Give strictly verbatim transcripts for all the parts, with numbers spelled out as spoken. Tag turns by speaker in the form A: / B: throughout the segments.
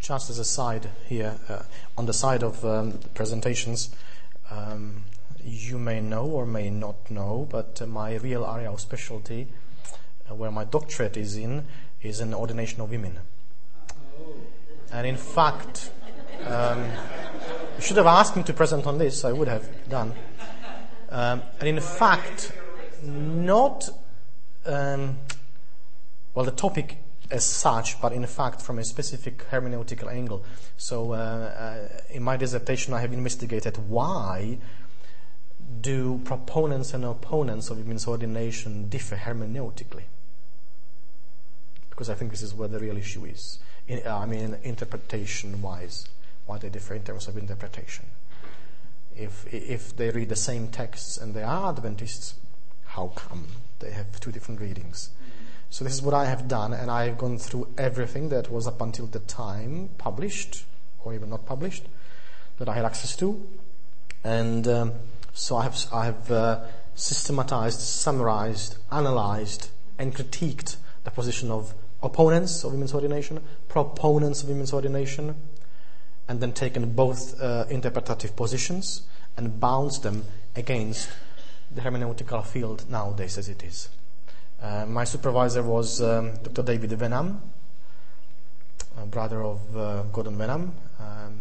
A: just as a side here, uh, on the side of um, the presentations, um, you may know or may not know, but uh, my real area of specialty, uh, where my doctorate is in, is in ordination of women. And in fact, um, you should have asked me to present on this, I would have done. Um, and in fact, not, um, well, the topic as such, but in fact from a specific hermeneutical angle. So uh, uh, in my dissertation I have investigated why do proponents and opponents of women's ordination differ hermeneutically. Because I think this is where the real issue is. In, uh, I mean, interpretation-wise, why they differ in terms of interpretation. If if they read the same texts and they are Adventists, how come they have two different readings? So this is what I have done, and I've gone through everything that was up until the time published, or even not published, that I had access to. And um, so I have, I have uh, systematized, summarized, analyzed, and critiqued the position of opponents of women's ordination, proponents of women's ordination, and then taken both uh, interpretative positions and bounced them against the hermeneutical field nowadays as it is. Uh, my supervisor was um, Doctor David Wenham, a brother of uh, Gordon Wenham. Um,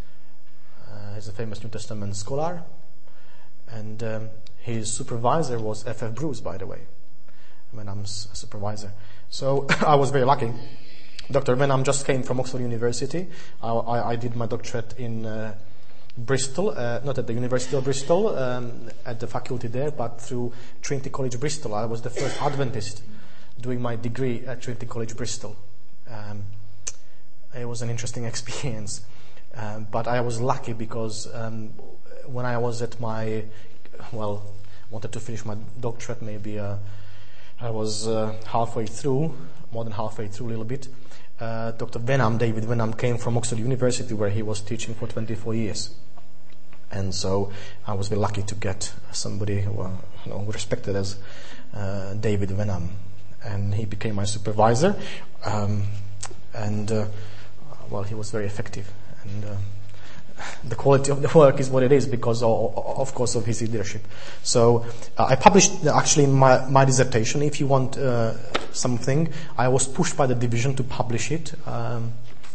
A: uh, he's a famous New Testament scholar. And um, his supervisor was F F Bruce, by the way, Wenham's supervisor. So I was very lucky. Doctor Wenham just came from Oxford University. I, I, I did my doctorate in uh, Bristol, uh, not at the University of Bristol, um, at the faculty there, but through Trinity College Bristol. I was the first Adventist doing my degree at Trinity College Bristol. Um, it was an interesting experience, um, but I was lucky because um, when I was at my, well, wanted to finish my doctorate, maybe uh, I was uh, halfway through, more than halfway through a little bit. Uh, Doctor Wenham, David Wenham, came from Oxford University where he was teaching for twenty-four years. And so I was very lucky to get somebody who, uh, you know, respected as uh, David Wenham. And he became my supervisor. Um, and, uh, well, he was very effective. And uh, the quality of the work is what it is because, of, of course, of his leadership. So uh, I published, actually, my, my dissertation. If you want uh, something, I was pushed by the division to publish it. Um,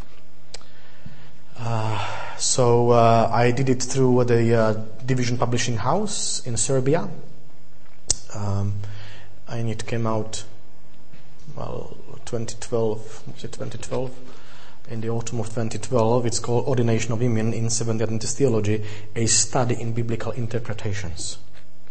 A: uh, so uh, I did it through the uh, division publishing house in Serbia. Um, and it came out, well, twenty twelve, was it twenty twelve? In the autumn of twenty twelve, it's called Ordination of Women in Seventh-day Adventist Theology, a study in biblical interpretations.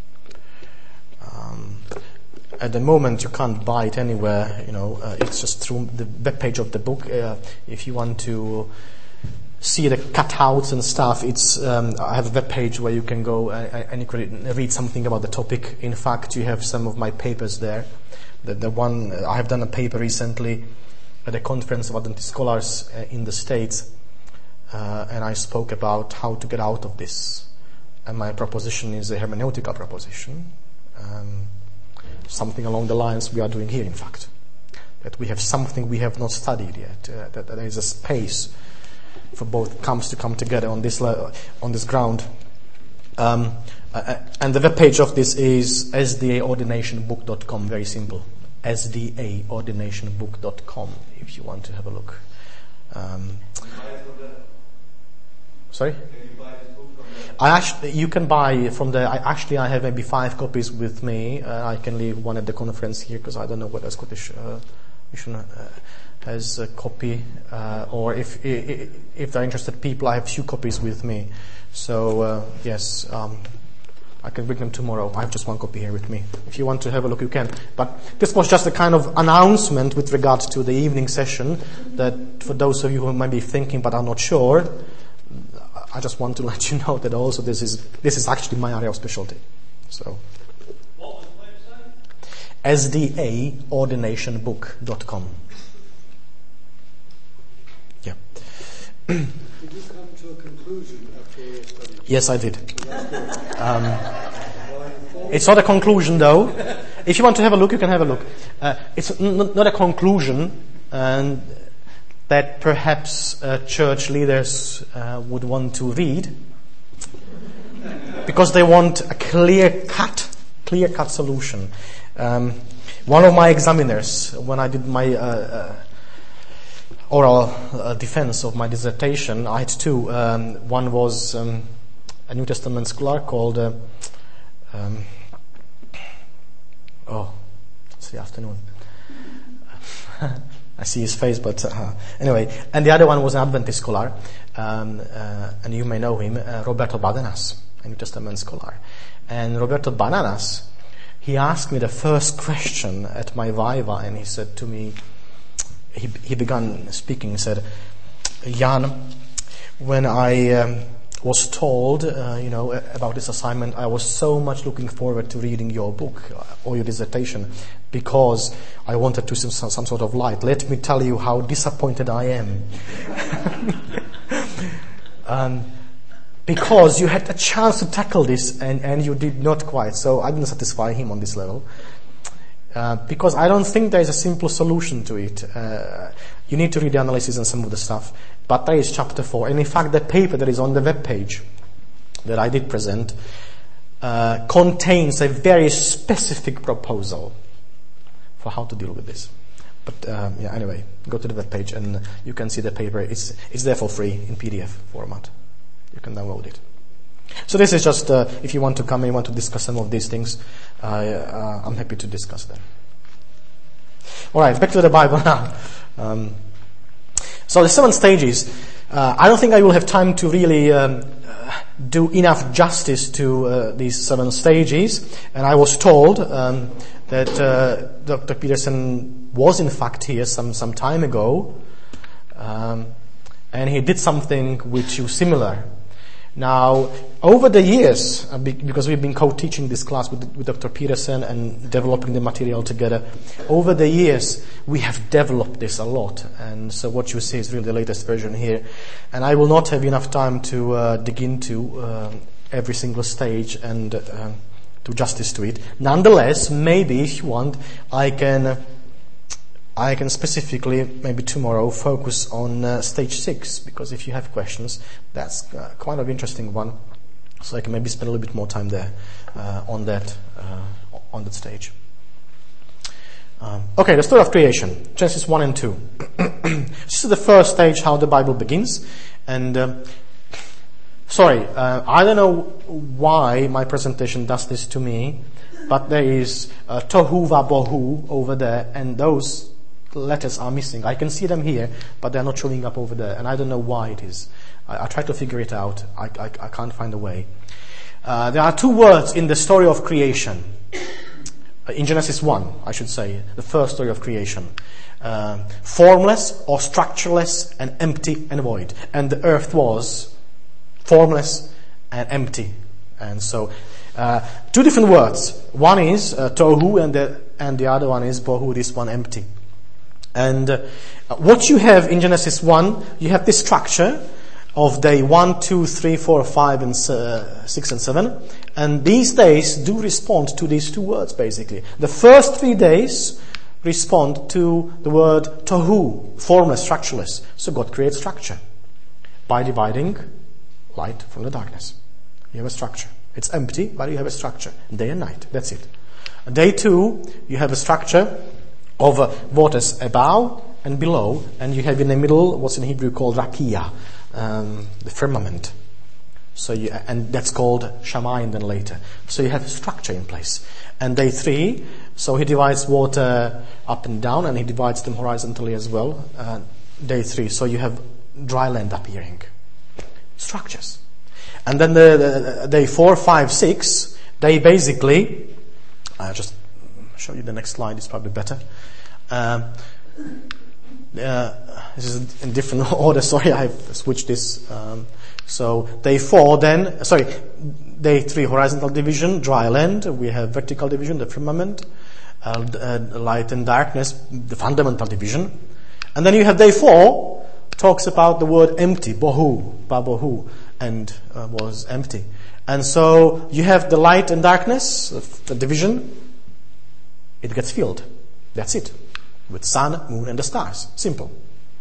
A: Um, at the moment, you can't buy it anywhere. You know, uh, it's just through the web page of the book. Uh, if you want to see the cutouts and stuff, it's um, I have a web page where you can go uh, and you can read something about the topic. In fact, you have some of my papers there. The, the one I have done a paper recently at a conference of Adventist scholars uh, in the States, uh, and I spoke about how to get out of this. And my proposition is a hermeneutical proposition, um, something along the lines we are doing here, in fact. That we have something we have not studied yet, uh, that, that there is a space for both camps to come together on this le- on this ground. Um, uh, and the web page of this is s d a ordination book dot com, very simple. s d a ordination book dot com if you want to have a look. Um, sorry? I actually, you can buy from the, I actually I have maybe five copies with me. Uh, I can leave one at the conference here because I don't know whether Scottish uh, Mission uh, has a copy, uh, or if, if if they're interested people, I have few copies with me. So uh, yes, um, I can bring them tomorrow. I have just one copy here with me. If you want to have a look, you can. But this was just a kind of announcement with regard to the evening session, that for those of you who might be thinking but are not sure, I just want to let you know that also this is this is actually my area of specialty. So,
B: what was the website?
A: s d a ordination book dot com. Yeah.
C: Did you come to a conclusion after your study?
A: Yes, I did. Um, it's not a conclusion, though. If you want to have a look, you can have a look. Uh, it's n- not a conclusion, and that perhaps uh, church leaders uh, would want to read, because they want a clear-cut, clear-cut solution. Um, one of my examiners, when I did my uh, uh, oral uh, defense of my dissertation, I had two. Um, one was um, a New Testament scholar called, uh, um, oh, it's the afternoon. I see his face, but uh, anyway. And the other one was an Adventist scholar, um, uh, and you may know him, uh, Roberto Bananas, a New Testament scholar. And Roberto Bananas, he asked me the first question at my Viva, and he said to me, he he began speaking, he said, Jan, when I um, was told, uh, you know, about this assignment, I was so much looking forward to reading your book or your dissertation, because I wanted to see some, some sort of light. Let me tell you how disappointed I am. um, because you had a chance to tackle this and, and you did not quite. So I didn't satisfy him on this level. Uh, because I don't think there is a simple solution to it. Uh, you need to read the analysis and some of the stuff. But there is chapter four. And in fact, the paper that is on the web page that I did present uh, contains a very specific proposal for how to deal with this. But um, yeah, anyway, go to the web page and you can see the paper. It's it's there for free in P D F format. You can download it. So this is just, uh, if you want to come and you want to discuss some of these things, uh, uh, I'm happy to discuss them. All right, back to the Bible now. Um, so the seven stages, uh, I don't think I will have time to really um, uh, do enough justice to uh, these seven stages. And I was told um, that uh, Doctor Peterson was in fact here some, some time ago, um, and he did something which is similar. Now, over the years, uh, because we've been co-teaching this class with, with Doctor Peterson and developing the material together, over the years we have developed this a lot. And so what you see is really the latest version here. And I will not have enough time to uh, dig into uh, every single stage and uh, do justice to it. Nonetheless, maybe if you want, I can... Uh, I can specifically, maybe tomorrow, focus on uh, stage six, because if you have questions, that's uh, quite an interesting one. So I can maybe spend a little bit more time there uh, on that uh, on that stage. Um, okay, the story of creation, Genesis one and two. This is the first stage, how the Bible begins. And uh, sorry, uh, I don't know why my presentation does this to me, but there is uh, tohu va bohu over there, and those letters are missing. I can see them here, but they're not showing up over there, and I don't know why it is. I, I try to figure it out. I, I, I can't find a way. Uh, there are two words in the story of creation. Uh, in Genesis one, I should say, the first story of creation. Uh, formless or structureless and empty and void. And the earth was formless and empty. And so, uh, two different words. One is uh, tohu, and the, and the other one is bohu, this one empty. And uh, what you have in Genesis one, you have this structure of day one, two, three, four, five, and uh, six and seven. And these days do respond to these two words, basically. The first three days respond to the word tohu, formless, structureless. So God creates structure by dividing light from the darkness. You have a structure. It's empty, but you have a structure. Day and night, that's it. Day two, you have a structure of uh, waters above and below, and you have in the middle what's in Hebrew called rakia, um, the firmament. So you, and that's called shamayim then later. So you have a structure in place. And day three, so he divides water up and down, and he divides them horizontally as well. Uh, day three, so you have dry land appearing. Structures. And then the, the day four, five, six, they basically, I'll just show you the next slide, it's probably better. Um, uh, this is in different order, sorry, I've switched this. Um, so day four then, sorry, day three, horizontal division, dry land, we have vertical division, the firmament, uh, uh, light and darkness, the fundamental division. And then you have day four, talks about the word empty, bohu, babohu, and uh, was empty. And so you have the light and darkness, the division, it gets filled. That's it. With sun, moon, and the stars. Simple.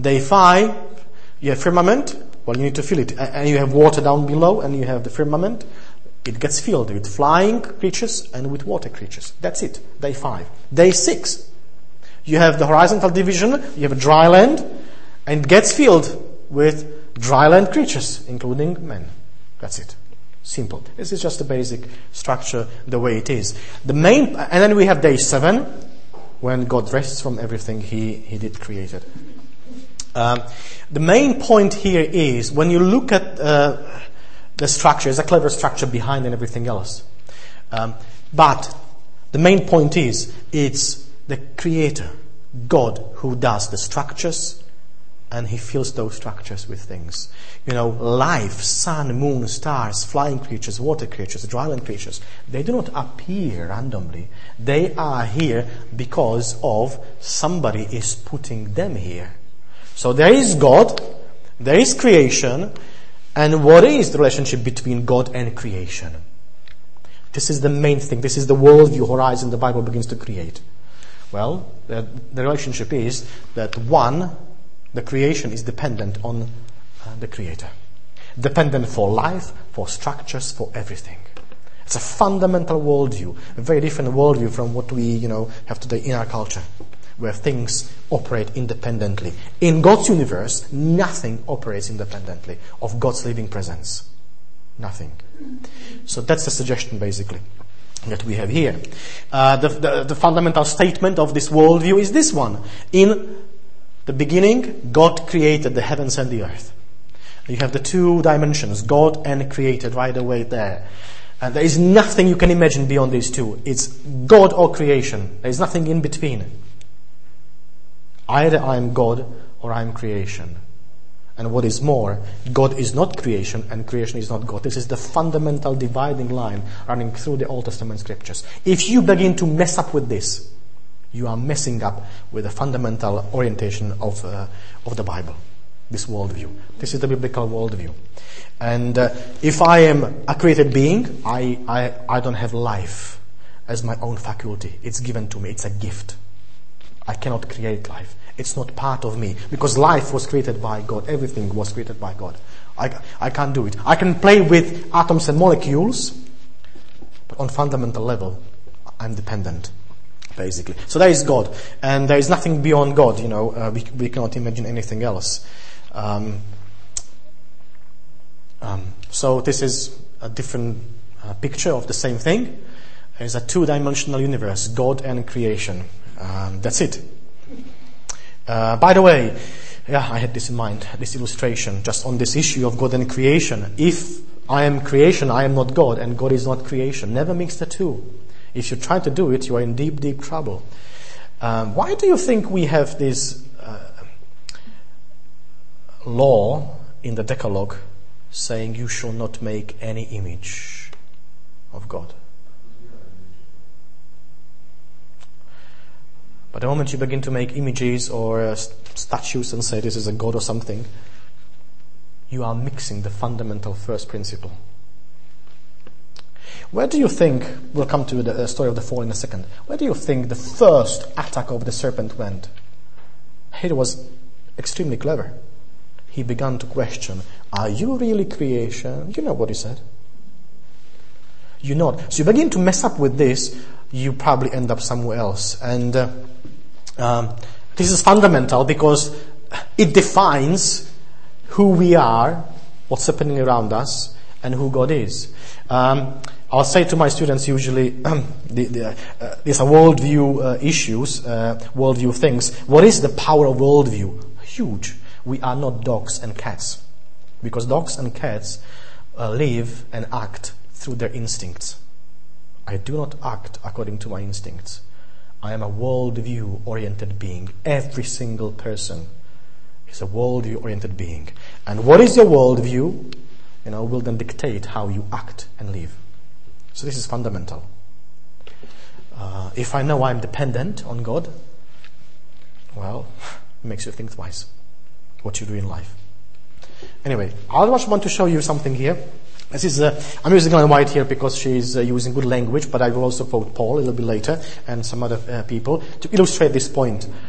A: Day five, you have firmament. Well, you need to fill it. And you have water down below, and you have the firmament. It gets filled with flying creatures and with water creatures. That's it. Day five. Day six, you have the horizontal division. You have a dry land, and it gets filled with dry land creatures, including men. That's it. Simple. This is just the basic structure, the way it is. The main, and then we have day seven, when God rests from everything He He did create it. Um, the main point here is when you look at uh, the structure, there's a clever structure behind and everything else. Um, but the main point is it's the Creator, God, who does the structures. And He fills those structures with things. You know, life, sun, moon, stars, flying creatures, water creatures, dryland creatures. They do not appear randomly. They are here because of somebody is putting them here. So there is God, there is creation, and what is the relationship between God and creation? This is the main thing. This is the worldview horizon the Bible begins to create. Well, the, the relationship is that one, the creation is dependent on uh, the Creator. Dependent for life, for structures, for everything. It's a fundamental worldview, a very different worldview from what we, you know, have today in our culture, where things operate independently. In God's universe, nothing operates independently of God's living presence. Nothing. So that's the suggestion, basically, that we have here. Uh, the, the, the fundamental statement of this worldview is this one. In the beginning, God created the heavens and the earth. You have the two dimensions, God and created, right away there. And there is nothing you can imagine beyond these two. It's God or creation. There is nothing in between. Either I am God or I am creation. And what is more, God is not creation and creation is not God. This is the fundamental dividing line running through the Old Testament scriptures. If you begin to mess up with this, you are messing up with the fundamental orientation of uh, of the Bible, this worldview. This is the biblical worldview. And uh, if I am a created being, I, I, I don't have life as my own faculty. It's given to me. It's a gift. I cannot create life. It's not part of me. Because life was created by God. Everything was created by God. I, I can't do it. I can play with atoms and molecules, but on fundamental level, I'm dependent. Basically. So there is God. And there is nothing beyond God, you know. Uh, we, we cannot imagine anything else. Um, um, so this is a different uh, picture of the same thing. There's a two-dimensional universe, God and creation. Um, that's it. Uh, by the way, yeah, I had this in mind, this illustration, just on this issue of God and creation. If I am creation, I am not God, and God is not creation. Never mix the two. If you try to do it, you are in deep, deep trouble. Um, why do you think we have this uh, law in the Decalogue saying you shall not make any image of God? But the moment you begin to make images or uh, statues and say this is a god or something, you are mixing the fundamental first principle. Where do you think, we'll come to the story of the fall in a second, where do you think the first attack of the serpent went? He was extremely clever. He began to question, are you really creation? You know what he said. You're not. So you begin to mess up with this, you probably end up somewhere else. And uh, um, this is fundamental because it defines who we are, what's happening around us, and who God is. Um, I'll say to my students usually, the, the, uh, these are worldview uh, issues, uh, worldview things. What is the power of worldview? Huge. We are not dogs and cats. Because dogs and cats uh, live and act through their instincts. I do not act according to my instincts. I am a worldview-oriented being. Every single person is a worldview-oriented being. And what is your worldview, you know, will then dictate how you act and live. So this is fundamental. Uh, if I know I'm dependent on God, well, it makes you think twice what you do in life. Anyway, I just want to show you something here. This is, uh, I'm using Ellen White here because she's uh, using good language, but I will also quote Paul a little bit later and some other uh, people to illustrate this point.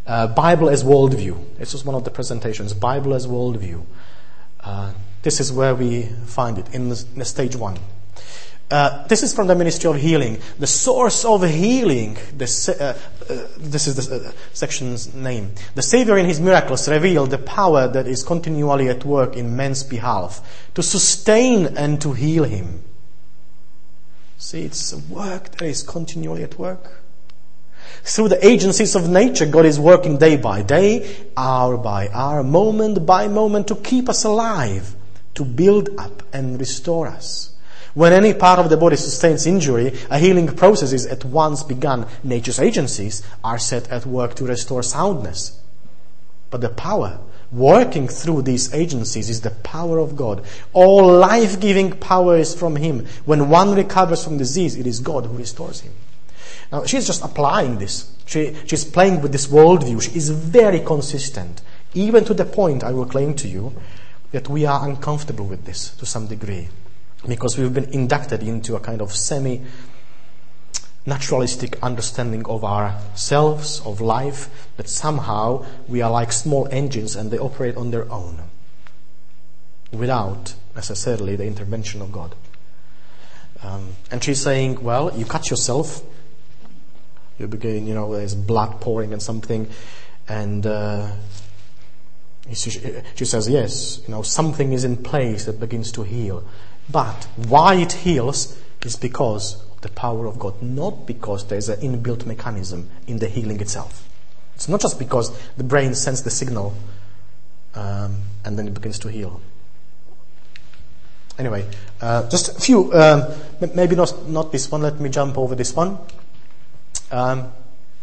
A: Uh, Bible as worldview. This was one of the presentations. Bible as worldview. Uh, this is where we find it in the, in the stage one. Uh, this is from the Ministry of Healing. The source of healing. The, uh, uh, this is the uh, section's name. The Savior in His miracles revealed the power that is continually at work in man's behalf to sustain and to heal him. See, it's a work that is continually at work. Through the agencies of nature, God is working day by day, hour by hour, moment by moment to keep us alive, to build up and restore us. When any part of the body sustains injury, a healing process is at once begun. Nature's agencies are set at work to restore soundness. But the power working through these agencies is the power of God. All life-giving power is from Him. When one recovers from disease, it is God who restores him. Now, she's just applying this. She, she's playing with this worldview. She is very consistent, even to the point, I will claim to you, that we are uncomfortable with this to some degree, because we've been inducted into a kind of semi-naturalistic understanding of ourselves, of life, that somehow we are like small engines and they operate on their own, without necessarily the intervention of God. Um, and she's saying, well, you cut yourself, you begin, you know, there's blood pouring and something, and uh, she, she says, yes, you know, something is in place that begins to heal. But why it heals is because of the power of God, not because there's an inbuilt mechanism in the healing itself. It's not just because the brain sends the signal um, and then it begins to heal. Anyway, uh, just a few, um, maybe not, not this one, let me jump over this one. Um,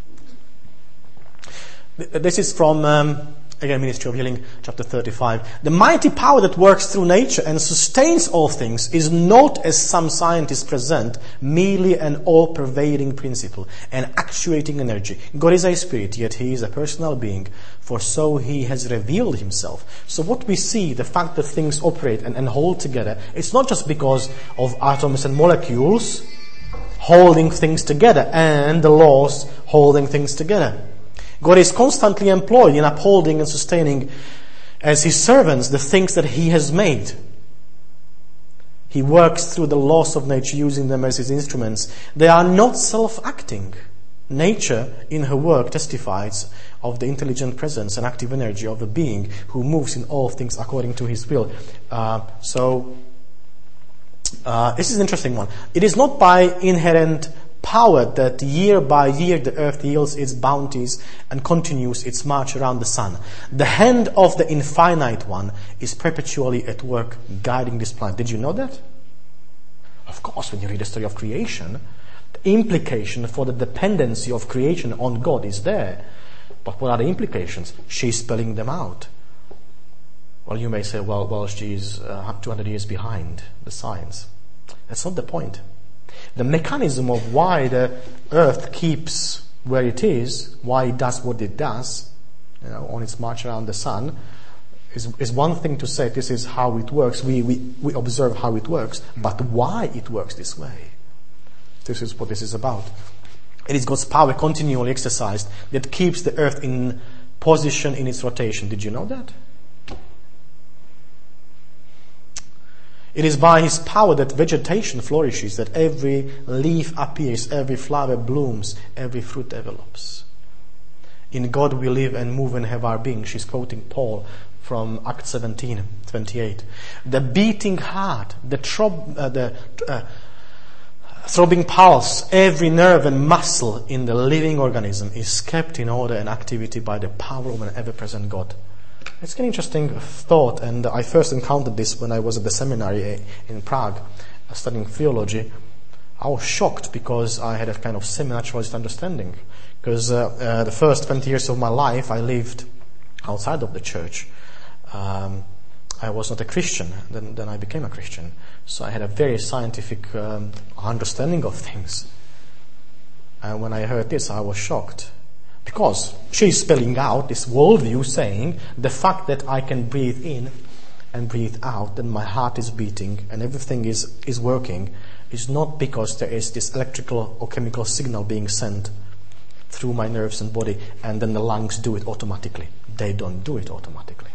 A: this is from, um, again, Ministry of Healing, chapter thirty-five. The mighty power that works through nature and sustains all things is not, as some scientists present, merely an all-pervading principle, an actuating energy. God is a spirit, yet He is a personal being, for so He has revealed Himself. So what we see, the fact that things operate and, and hold together, it's not just because of atoms and molecules holding things together and the laws holding things together. God is constantly employed in upholding and sustaining as His servants the things that He has made. He works through the laws of nature, using them as His instruments. They are not self-acting. Nature, in her work, testifies of the intelligent presence and active energy of a being who moves in all things according to His will. Uh, so, uh, this is an interesting one. It is not by inherent power that year by year the earth yields its bounties and continues its march around the sun. The hand of the infinite one is perpetually at work guiding this planet. Did you know that? Of course, when you read the story of creation, the implication for the dependency of creation on God is there. But what are the implications? She's spelling them out. Well, you may say, well, well, she's uh, two hundred years behind the science. That's not the point. The mechanism of why the earth keeps where it is, why it does what it does, you know, on its march around the sun, is, is one thing to say this is how it works. We, we, we observe how it works, but why it works this way. This is what this is about. It is God's power continually exercised that keeps the earth in position in its rotation. Did you know that? It is by His power that vegetation flourishes, that every leaf appears, every flower blooms, every fruit develops. In God we live and move and have our being. She's quoting Paul from Acts seventeen twenty-eight. The beating heart, the, throb, uh, the uh, throbbing pulse, every nerve and muscle in the living organism is kept in order and activity by the power of an ever-present God. It's an interesting thought, and I first encountered this when I was at the seminary in Prague studying theology. I was shocked because I had a kind of semi-naturalist understanding. Because uh, uh, the first twenty years of my life I lived outside of the church. Um, I was not a Christian, then, then I became a Christian. So I had a very scientific um, understanding of things. And when I heard this, I was shocked. Because she's spelling out this worldview saying the fact that I can breathe in and breathe out and my heart is beating and everything is, is working is not because there is this electrical or chemical signal being sent through my nerves and body, and then the lungs do it automatically. They don't do it automatically.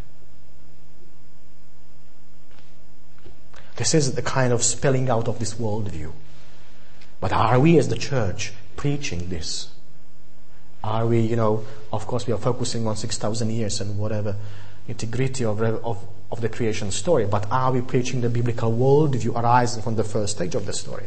A: This is the kind of spelling out of this worldview. But are we as the church preaching this? Are we, you know, of course we are focusing on six thousand years and whatever integrity of, of, of the creation story, but are we preaching the biblical worldview arising from the first stage of the story?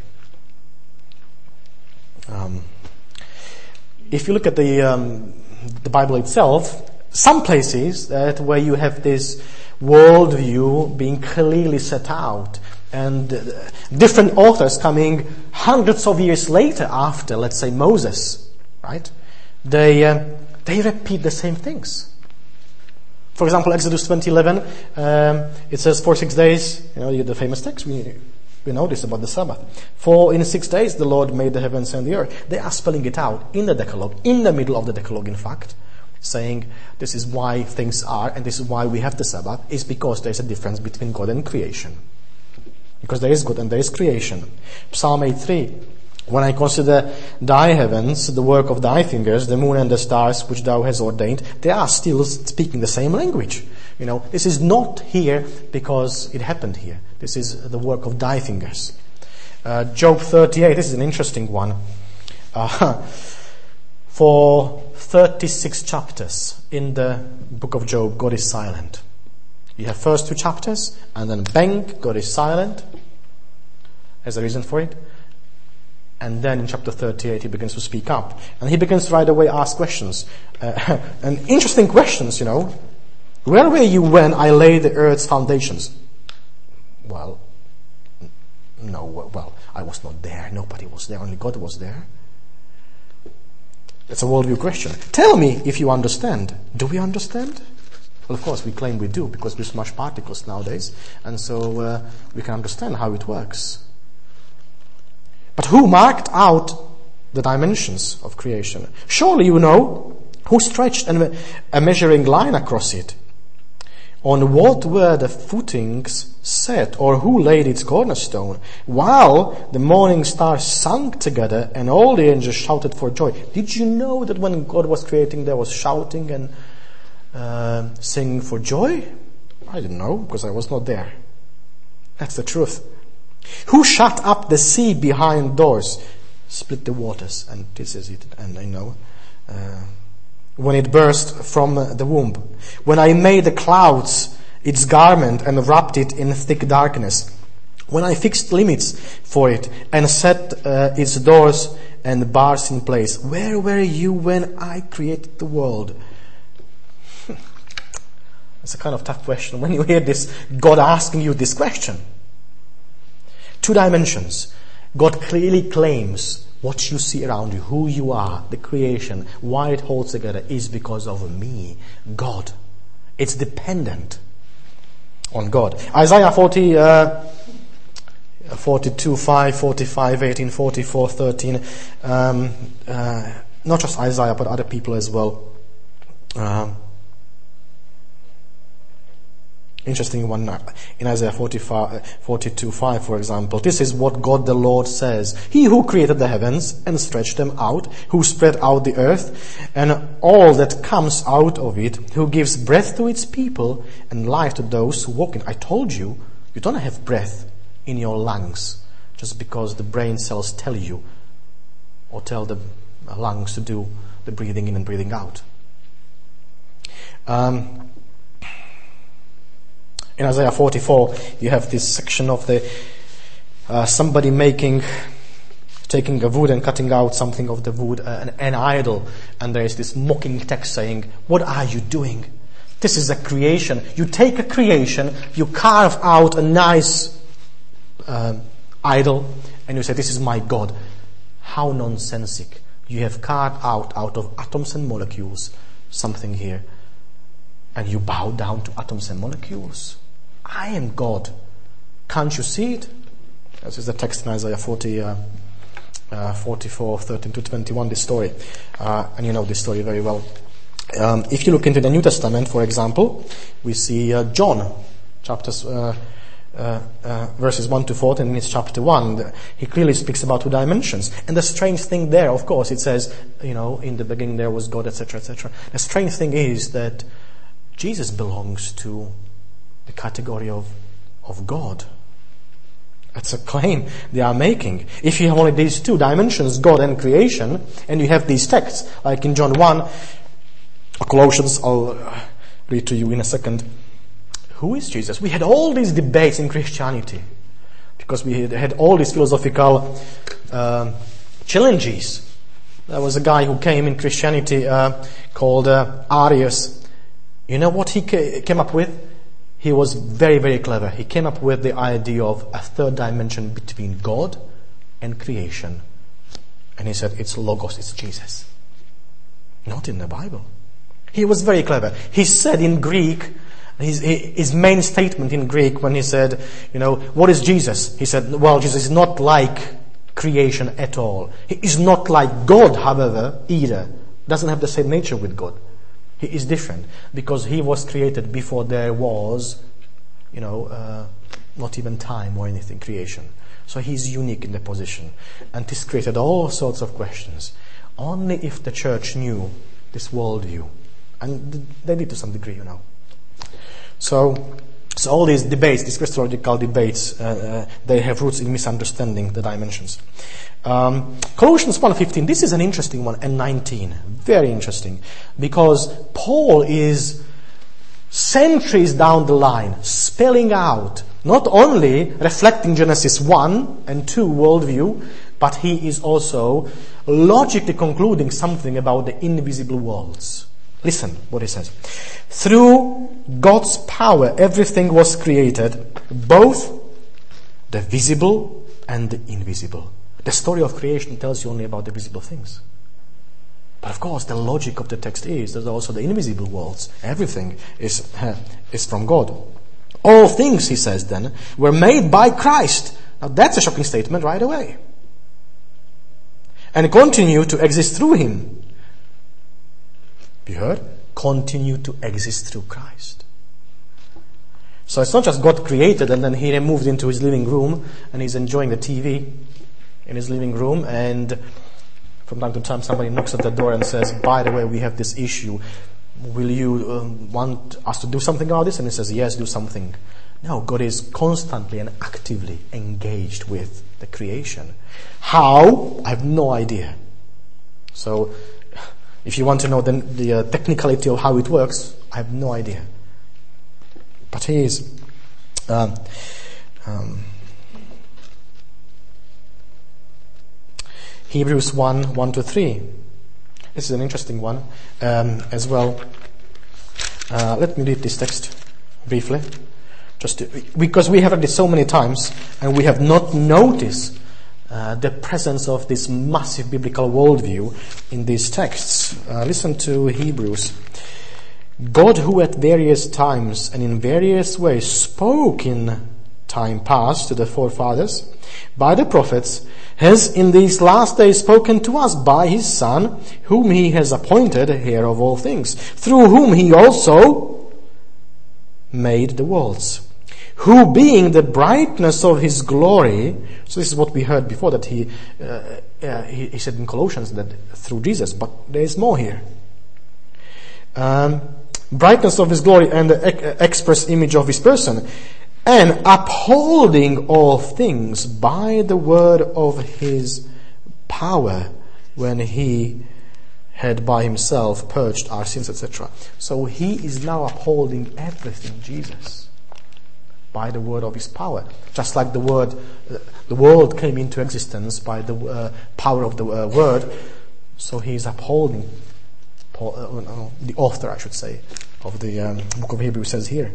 A: Um, if you look at the um, the Bible itself, some places that where you have this worldview being clearly set out, and uh, different authors coming hundreds of years later after, let's say, Moses, right? They uh, they repeat the same things. For example, Exodus twenty eleven, um, it says, for six days, you know, the famous text, we we know this about the Sabbath. For in six days the Lord made the heavens and the earth. They are spelling it out in the Decalogue, in the middle of the Decalogue, in fact, saying this is why things are, and this is why we have the Sabbath, is because there is a difference between God and creation. Because there is God and there is creation. Psalm eighty-three, when I consider thy heavens, the work of thy fingers, the moon and the stars which thou hast ordained, they are still speaking the same language. You know, this is not here because it happened here. This is the work of thy fingers. Uh, Job thirty-eight, this is an interesting one. Uh, for thirty-six chapters in the book of Job, God is silent. You have first two chapters, and then bang, God is silent. There's a reason for it. And then in chapter thirty-eight, he begins to speak up. And he begins to right away ask questions. Uh, and interesting questions, you know. Where were you when I laid the earth's foundations? Well, no, well, I was not there. Nobody was there. Only God was there. It's a worldview question. Tell me if you understand. Do we understand? Well, of course, we claim we do because we smash particles nowadays. And so uh, we can understand how it works. But who marked out the dimensions of creation? Surely you know who stretched a measuring line across it. On what were the footings set, or who laid its cornerstone? While the morning stars sang together and all the angels shouted for joy. Did you know that when God was creating there was shouting and uh, singing for joy? I didn't know because I was not there. That's the truth. Who shut up the sea behind doors, split the waters, and this is it, and I know, uh, when it burst from the womb, when I made the clouds its garment and wrapped it in thick darkness, when I fixed limits for it and set uh, its doors and bars in place, where were you when I created the world? It's a kind of tough question when you hear this, God asking you this question. Two dimensions. God clearly claims what you see around you, who you are, the creation, why it holds together is because of me, God. It's dependent on God. Isaiah forty, uh, forty-two, five, forty-five, eighteen, forty-four, thirteen, um, uh, not just Isaiah, but other people as well. Um, Interesting one in Isaiah forty-five, forty-two, five, for example. This is what God the Lord says. He who created the heavens and stretched them out, who spread out the earth and all that comes out of it, who gives breath to its people and life to those who walk in it. I told you, you don't have breath in your lungs just because the brain cells tell you or tell the lungs to do the breathing in and breathing out. Um, In Isaiah forty-four, you have this section of the uh, somebody making, taking a wood and cutting out something of the wood, uh, an, an idol, and there is this mocking text saying, "What are you doing? This is a creation. You take a creation, you carve out a nice um, idol, and you say, this is my God." How nonsensic! You have carved out out of atoms and molecules something here, and you bow down to atoms and molecules. I am God. Can't you see it? This is the text in Isaiah forty, uh, uh, forty-four, thirteen to twenty-one, this story. Uh, and you know this story very well. Um, if you look into the New Testament, for example, we see uh, John, chapters uh, uh, uh, verses one to fourteen in his chapter one, he clearly speaks about two dimensions. And the strange thing there, of course, it says, you know, in the beginning there was God, et cetera, et cetera. The strange thing is that Jesus belongs to the category of, of God. That's a claim they are making. If you have only these two dimensions, God and creation, and you have these texts, like in John one, or Colossians, I'll read to you in a second. Who is Jesus? We had all these debates in Christianity, because we had, had all these philosophical uh, challenges. There was a guy who came in Christianity uh, called uh, Arius. You know what he ca- came up with? He was very, very clever. He came up with the idea of a third dimension between God and creation. And he said, it's Logos, it's Jesus. Not in the Bible. He was very clever. He said in Greek, his, his main statement in Greek when he said, you know, what is Jesus? He said, well, Jesus is not like creation at all. He is not like God, however, either. Doesn't have the same nature with God. He is different because he was created before there was, you know, uh, not even time or anything, creation. So he's unique in the position. And this created all sorts of questions. Only if the church knew this worldview. And they did to some degree, you know. So, so all these debates, these Christological debates, uh, uh, they have roots in misunderstanding the dimensions. Um, Colossians one fifteen, this is an interesting one, and nineteen. Very interesting. Because Paul is centuries down the line spelling out, not only reflecting Genesis one and two worldview, but he is also logically concluding something about the invisible worlds. Listen what he says. Through God's power, everything was created, both the visible and the invisible. The story of creation tells you only about the visible things. But of course, the logic of the text is that also the invisible worlds, everything is, uh, is from God. All things, he says then, were made by Christ. Now that's a shocking statement right away. And continue to exist through him. You heard? Continue to exist through Christ. So it's not just God created and then he moved into his living room and he's enjoying the T V in his living room, and from time to time somebody knocks at the door and says, by the way, we have this issue. Will you um, want us to do something about this? And he says, yes, do something. No, God is constantly and actively engaged with the creation. How? I have no idea. So, if you want to know the, the uh, technicality of how it works, I have no idea. But he is. Um, um, Hebrews one, one to three. This is an interesting one um, as well. Uh, let me read this text briefly. Just to, because we have read it so many times and we have not noticed uh, the presence of this massive biblical worldview in these texts. Uh, listen to Hebrews. God, who at various times and in various ways spoke in time past to the forefathers by the prophets, has in these last days spoken to us by his Son, whom he has appointed heir of all things, through whom he also made the worlds, who being the brightness of his glory. So this is what we heard before, that he, uh, uh, he, he said in Colossians that through Jesus, but there is more here. Um, brightness of his glory and the ex- express image of his person, and upholding all things by the word of his power, when he had by himself purged our sins, et cetera. So he is now upholding everything, Jesus, by the word of his power. Just like the word, uh, the world came into existence by the uh, power of the uh, word, so he is upholding. Paul, uh, no, the author, I should say, of the um, book of Hebrews says here.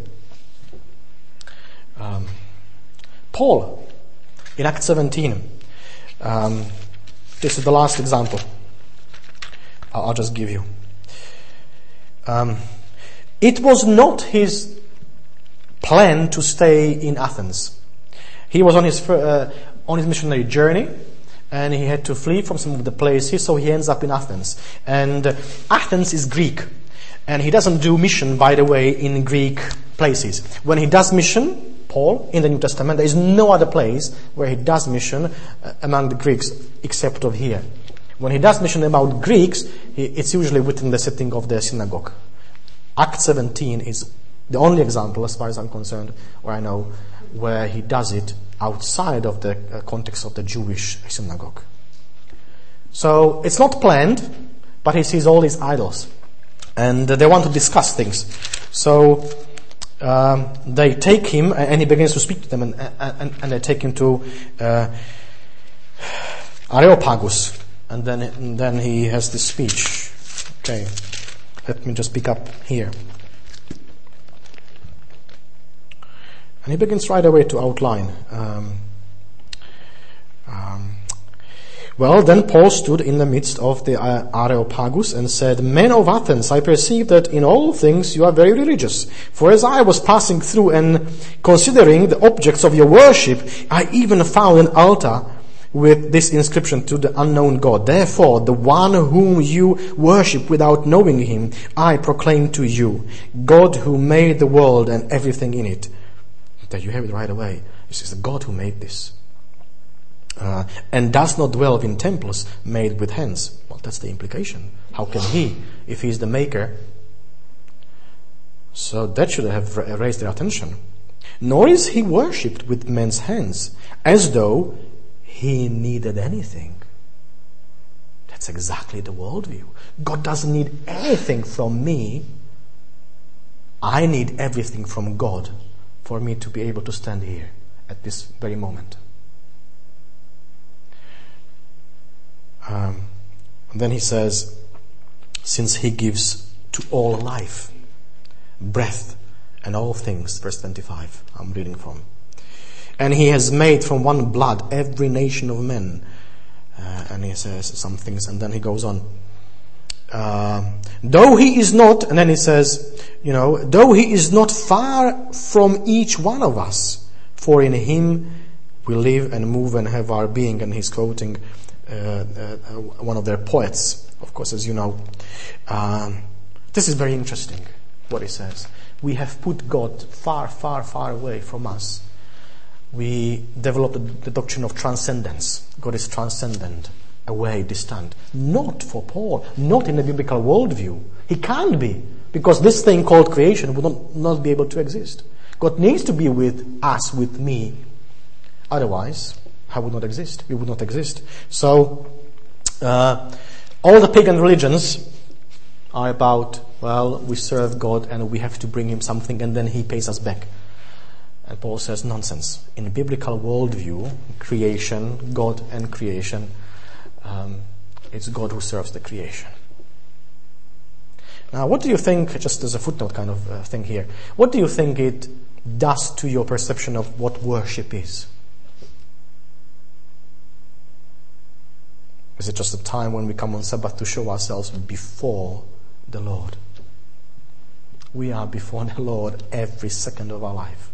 A: Um, Paul, in Acts seventeen, um, this is the last example I'll, I'll just give you. Um, it was not his plan to stay in Athens. He was on his uh, on his missionary journey, and he had to flee from some of the places, so he ends up in Athens. And uh, Athens is Greek, and he doesn't do mission, by the way, in Greek places. When he does mission, Paul in the New Testament. There is no other place where he does mission uh, among the Greeks except of here. When he does mission about Greeks, he, it's usually within the setting of the synagogue. Acts seventeen is the only example, as far as I'm concerned, or I know, where he does it outside of the uh, context of the Jewish synagogue. So it's not planned, but he sees all these idols, and uh, they want to discuss things. So um, they take him, and he begins to speak to them, and, and, and they take him to uh, Areopagus, and then and then he has this speech. Okay, let me just pick up here. And he begins right away to outline. Um, um, well, then Paul stood in the midst of the uh, Areopagus and said, "Men of Athens, I perceive that in all things you are very religious. For as I was passing through and considering the objects of your worship, I even found an altar with this inscription: to the unknown God. Therefore, the one whom you worship without knowing him, I proclaim to you, God who made the world and everything in it." That you have it right away. This is the God who made this. Uh, and does not dwell in temples made with hands. Well, that's the implication. How can he, if he is the maker? So that should have raised their attention. Nor is he worshipped with men's hands, as though he needed anything. That's exactly the worldview. God doesn't need anything from me. I need everything from God for me to be able to stand here at this very moment. Um, and then he says, since he gives to all life, breath, and all things, verse twenty-five, I'm reading from. And he has made from one blood every nation of men. Uh, and he says some things, and then he goes on. Uh, though he is not, and then he says, you know, though he is not far from each one of us, for in him we live and move and have our being. And he's quoting uh, uh, one of their poets, of course, as you know. Um, this is very interesting, what he says. We have put God far, far, far away from us. We developed the doctrine of transcendence. God is transcendent, away, distant. Not for Paul, not in the biblical worldview. He can't be, because this thing called creation would not, not be able to exist. God needs to be with us, with me. Otherwise, I would not exist. We would not exist. So, uh, all the pagan religions are about, well, we serve God and we have to bring him something and then he pays us back. And Paul says, nonsense. In the biblical worldview, creation, God and creation, um, it's God who serves the creation. Now, what do you think, just as a footnote kind of uh, thing here, what do you think it does to your perception of what worship is? Is it just a time when we come on Sabbath to show ourselves before the Lord? We are before the Lord every second of our life.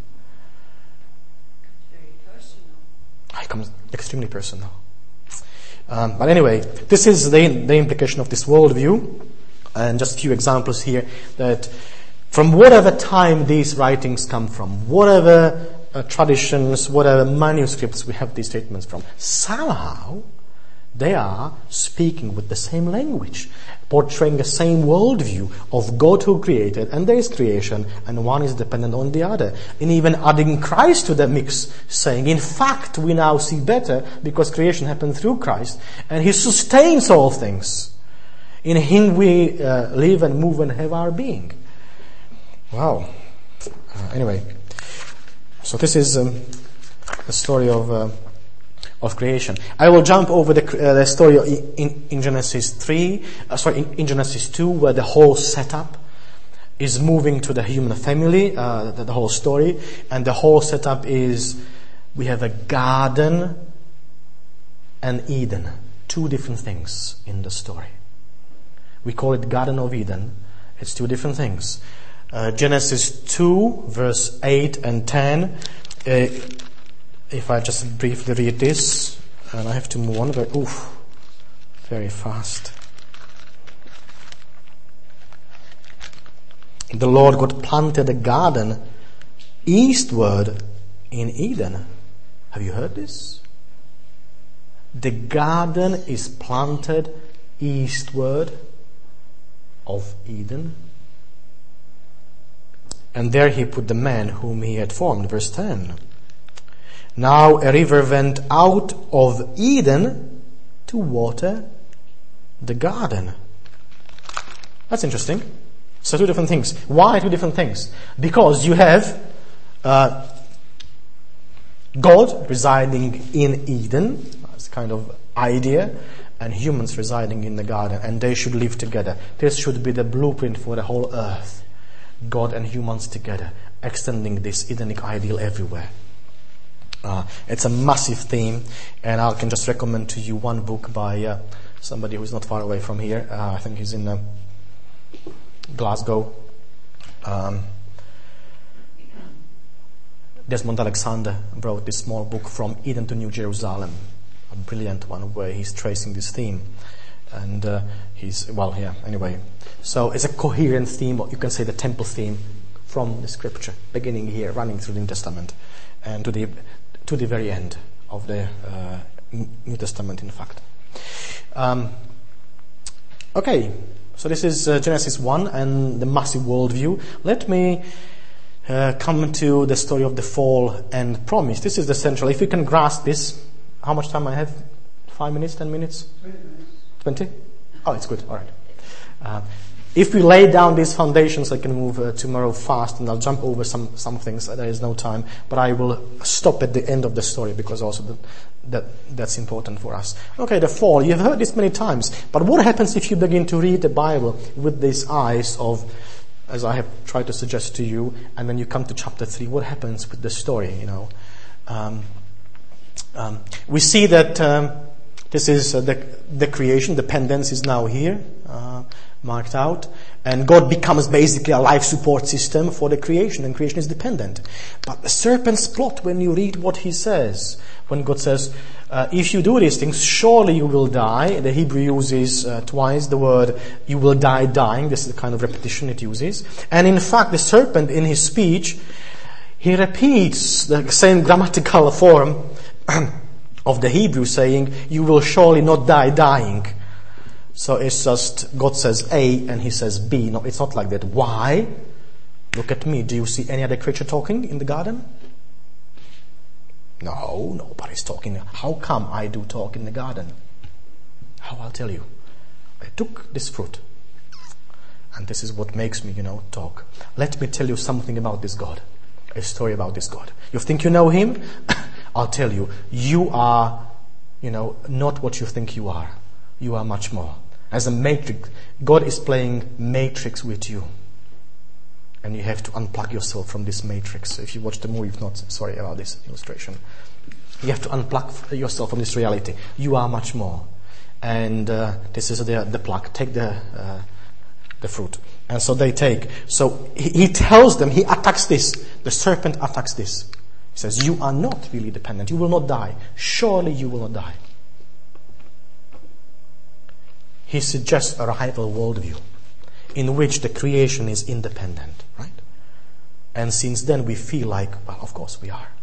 D: Very personal.
A: It becomes extremely personal. Um, but anyway, this is the, the implication of this worldview. And just a few examples here, that from whatever time these writings come from, whatever uh, traditions, whatever manuscripts we have these statements from, somehow they are speaking with the same language, portraying the same worldview of God who created, and there is creation, and one is dependent on the other. And even adding Christ to the mix, saying, in fact, we now see better because creation happened through Christ, and he sustains all things. In him we uh, live and move and have our being. Wow. Uh, anyway, so this is um, the story of uh, of creation. I will jump over the, uh, the story in, in Genesis three, uh, sorry, in, in Genesis two, where the whole setup is moving to the human family, uh, the, the whole story, and the whole setup is we have a garden and Eden, two different things in the story. We call it Garden of Eden. It's two different things. Uh, Genesis two, verse eight and ten. Uh, if I just briefly read this, and I have to move on very, oof, very fast. The Lord God planted a garden eastward in Eden. Have you heard this? The garden is planted eastward of Eden. And there he put the man whom he had formed. Verse ten. Now a river went out of Eden to water the garden. That's interesting. So two different things. Why two different things? Because you have uh, God residing in Eden, that's kind of idea, and humans residing in the garden, and they should live together. This should be the blueprint for the whole earth. God and humans together, extending this Edenic ideal everywhere. Uh, it's a massive theme, and I can just recommend to you one book by uh, somebody who is not far away from here. Uh, I think he's in uh, Glasgow. Um, Desmond Alexander wrote this small book, From Eden to New Jerusalem, a brilliant one where he's tracing this theme. And uh, he's, well, yeah, anyway. So it's a coherent theme, or you can say the temple theme, from the scripture, beginning here, running through the New Testament, and to the to the very end of the uh, New Testament, in fact. Um, okay, so this is uh, Genesis one and the massive worldview. Let me uh, come to the story of the fall and promise. This is the central. If you can grasp this, how much time I have? Five minutes, ten minutes? Twenty? Oh, it's good. All right. Uh, if we lay down these foundations, I can move uh, tomorrow fast, and I'll jump over some, some things. There is no time, but I will stop at the end of the story because also the, that that's important for us. Okay, the fall. You've heard this many times, but what happens if you begin to read the Bible with these eyes of, as I have tried to suggest to you, and then you come to chapter three? What happens with the story? You know, um, um, we see that. Um, This is uh, the, the creation. The pendants is now here, uh, marked out. And God becomes basically a life support system for the creation, and creation is dependent. But the serpent's plot, when you read what he says, when God says, uh, if you do these things, surely you will die. The Hebrew uses uh, twice the word, you will die dying. This is the kind of repetition it uses. And in fact, the serpent in his speech, he repeats the same grammatical form of the Hebrew, saying, you will surely not die dying. So it's just, God says A and he says B. No, it's not like that. Why? Look at me. Do you see any other creature talking in the garden? No, nobody's talking. How come I do talk in the garden? How? I'll tell you. I took this fruit. And this is what makes me, you know, talk. Let me tell you something about this God. A story about this God. You think you know him? I'll tell you, you are, you know, not what you think you are. You are much more. As a matrix, God is playing matrix with you. And you have to unplug yourself from this matrix. If you watch the movie, if not, sorry about this illustration. You have to unplug yourself from this reality. You are much more. And uh, this is the, the plug. Take the, uh, the fruit. And so they take. So he, he tells them, he attacks this. The serpent attacks this. He says, you are not really dependent. You will not die. Surely you will not die. He suggests a rival worldview in which the creation is independent, right? And since then we feel like, well, of course we are.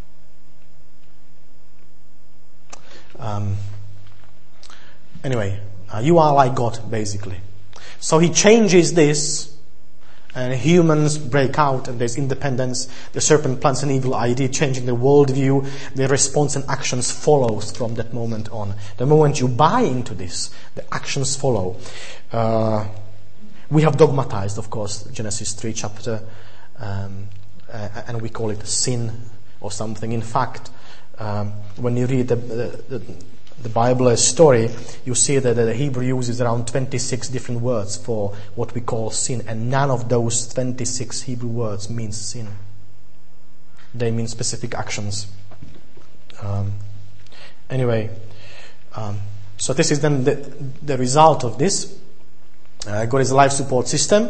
A: Um, anyway, uh, you are like God, basically. So he changes this. And humans break out and there's independence. The serpent plants an evil idea, changing the worldview. The response and actions follows from that moment on. The moment you buy into this, the actions follow. Uh, we have dogmatized, of course, Genesis three chapter, um, uh, and we call it sin or something. In fact, um, when you read the, the, the the Bible story, you see that the Hebrew uses around twenty-six different words for what we call sin, and none of those twenty-six Hebrew words means sin. They mean specific actions. Um, anyway, um, so this is then the, the result of this. Uh, God is a life support system,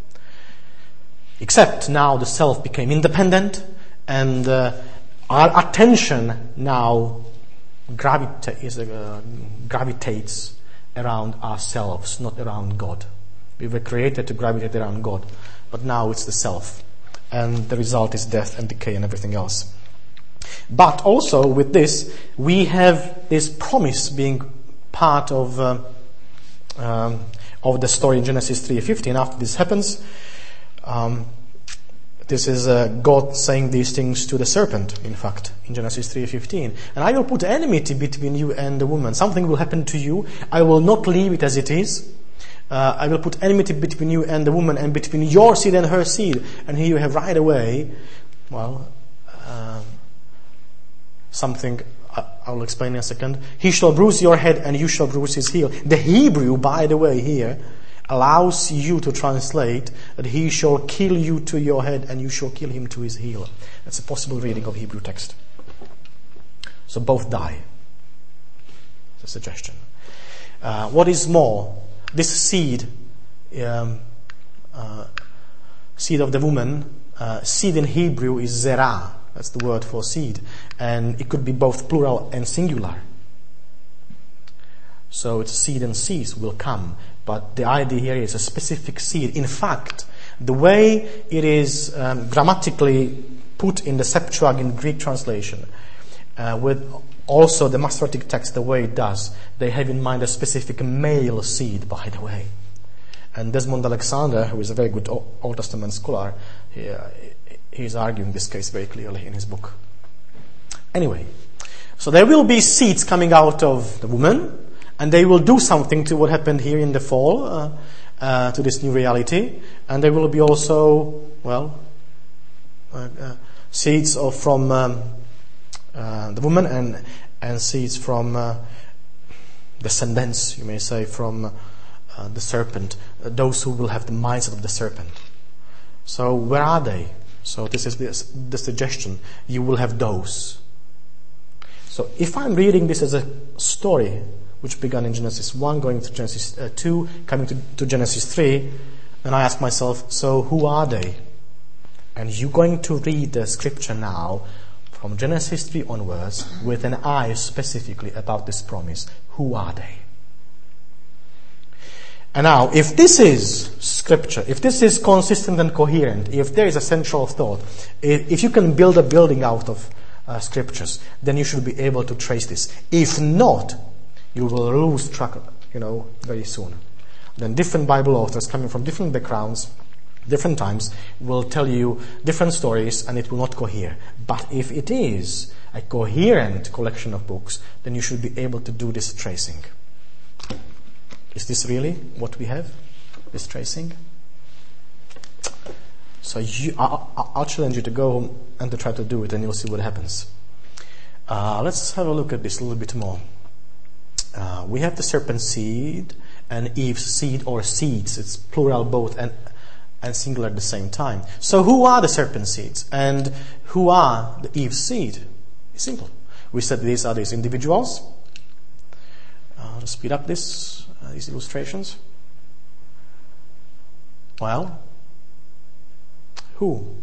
A: except now the self became independent, and uh, our attention now Gravita- is, uh, gravitates around ourselves, not around God. We were created to gravitate around God, but now it's the self. And the result is death and decay and everything else. But also with this, we have this promise being part of uh, um, of the story in Genesis three fifteen. After this happens, um, this is uh, God saying these things to the serpent, in fact, in Genesis three fifteen. And I will put enmity between you and the woman. Something will happen to you. I will not leave it as it is. Uh, I will put enmity between you and the woman, and between your seed and her seed. And here you have right away, well, um, something I, I will explain in a second. He shall bruise your head and you shall bruise his heel. The Hebrew, by the way, here allows you to translate that he shall kill you to your head and you shall kill him to his heel. That's a possible reading of Hebrew text. So both die. It's a suggestion. Uh, what is more, this seed, um, uh, seed of the woman, uh, seed in Hebrew is zerah. That's the word for seed. And it could be both plural and singular. So it's seed and seeds will come. But the idea here is a specific seed. In fact, the way it is um, grammatically put in the Septuagint Greek translation, uh, with also the Masoretic text, the way it does, they have in mind a specific male seed, by the way. And Desmond Alexander, who is a very good Old Testament scholar, he, uh, he is arguing this case very clearly in his book. Anyway, so there will be seeds coming out of the woman, and they will do something to what happened here in the fall, uh, uh, to this new reality. And there will be also, well, uh, uh, seeds of, from um, uh, the woman and and seeds from uh, descendants, you may say, from uh, the serpent, uh, those who will have the mindset of the serpent. So where are they? So this is the, the suggestion. You will have those. So if I'm reading this as a story, which began in Genesis one, going to Genesis uh, two, coming to, to Genesis three, and I ask myself, so who are they? And you're going to read the scripture now from Genesis three onwards with an eye specifically about this promise. Who are they? And now, if this is scripture, if this is consistent and coherent, if there is a central thought, if, if you can build a building out of uh, scriptures, then you should be able to trace this. If not, you will lose track, you know, very soon. Then different Bible authors coming from different backgrounds, different times, will tell you different stories and it will not cohere. But if it is a coherent collection of books, then you should be able to do this tracing. Is this really what we have? This tracing? So you, I, I'll challenge you to go home and to try to do it, and you'll see what happens. Uh, let's have a look at this a little bit more. Uh, we have the serpent seed and Eve's seed, or seeds. It's plural both and and singular at the same time. So who are the serpent seeds and who are the Eve's seed? It's simple. We said these are these individuals. Uh, to speed up this, uh, these illustrations. Well, who?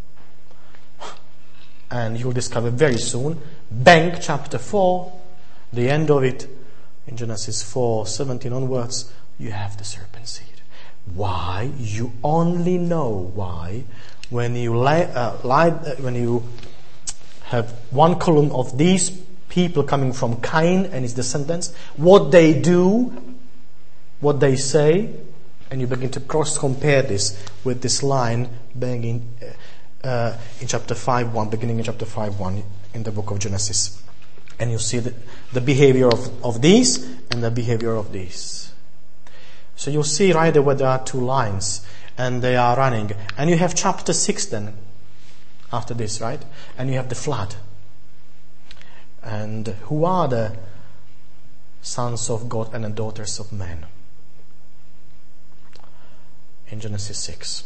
A: And you'll discover very soon, bang, chapter four, the end of it, in Genesis four seventeen onwards, you have the serpent seed. Why? You only know why when you lay, uh, lie, uh, when you have one column of these people coming from Cain and his descendants, what they do, what they say, and you begin to cross compare this with this line beginning uh, in chapter five one, beginning in chapter five one in the book of Genesis, and you see the, the behavior of, of these and the behavior of these. So you'll see right away there are two lines and they are running. And you have chapter six then, after this, right? And you have the flood. And who are the sons of God and the daughters of men? In Genesis six.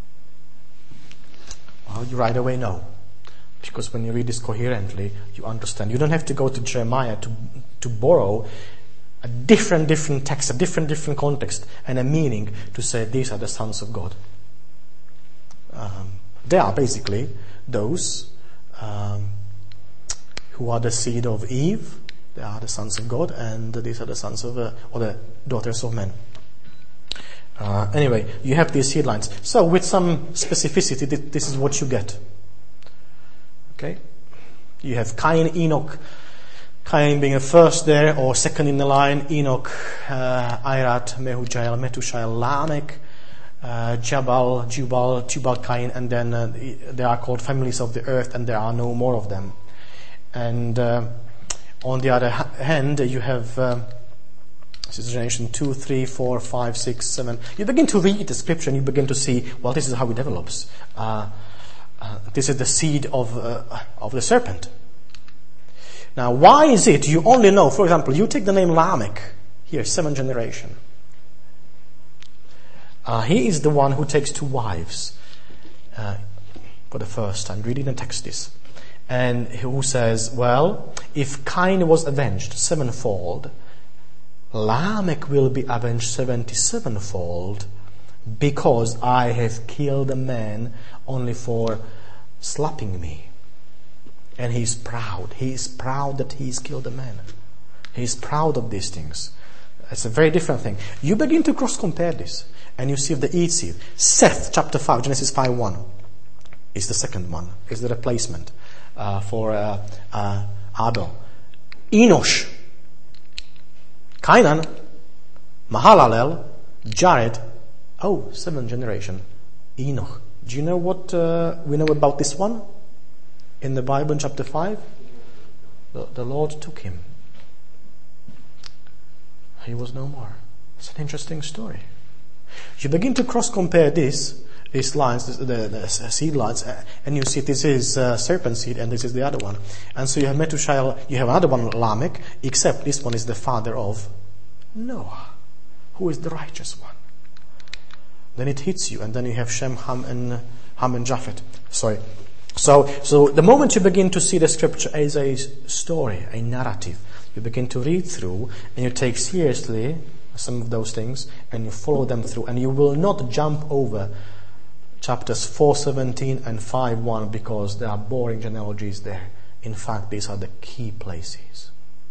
A: Well, you right away know. Because when you read this coherently, you understand. You don't have to go to Jeremiah to to borrow a different, different text, a different, different context, and a meaning to say these are the sons of God. Um, they are basically those um, who are the seed of Eve. They are the sons of God, and these are the sons of, uh, or the daughters of men. Uh, anyway, you have these seed lines. So with some specificity, this is what you get. Okay? You have Cain, Enoch, Cain being a first there, or second in the line, Enoch, uh, Irad, Mehujael, Metushael, Lamech, uh, Jabal, Jubal, Tubal, Cain, and then uh, they are called families of the earth, and there are no more of them. And uh, on the other hand, you have uh, this is generation two, three, four, five, six, seven. You begin to read the scripture and you begin to see, well, this is how it develops. Uh, uh, this is the seed of uh, of the serpent. Now, why is it you only know, for example, you take the name Lamech, here, seventh generation. Uh, he is the one who takes two wives uh, for the first time. Reading the text this. And who says, well, if Cain was avenged sevenfold, Lamech will be avenged seventy-sevenfold, because I have killed a man only for slapping me. And he's proud. He is proud that he's killed a man. He's proud of these things. It's a very different thing. You begin to cross-compare this, and you see the eat seed. Seth, chapter five, Genesis five one, is the second one, is the replacement uh, for uh, uh, Abel. Enosh, Cainan, Mahalalel, Jared, oh, seventh generation, Enoch. Do you know what uh, we know about this one? In the Bible in chapter five, the, the Lord took him. He was no more. It's an interesting story. You begin to cross-compare this, these lines, the, the, the seed lines, uh, and you see this is uh, serpent seed and this is the other one. And so you have Metushael, you have another one, Lamech, except this one is the father of Noah, who is the righteous one. Then it hits you, and then you have Shem, Ham, and Ham and Japheth. Sorry. So, so the moment you begin to see the scripture as a story, a narrative, you begin to read through, and you take seriously some of those things, and you follow them through, and you will not jump over chapters four seventeen and five one because there are boring genealogies there. In fact, these are the key places.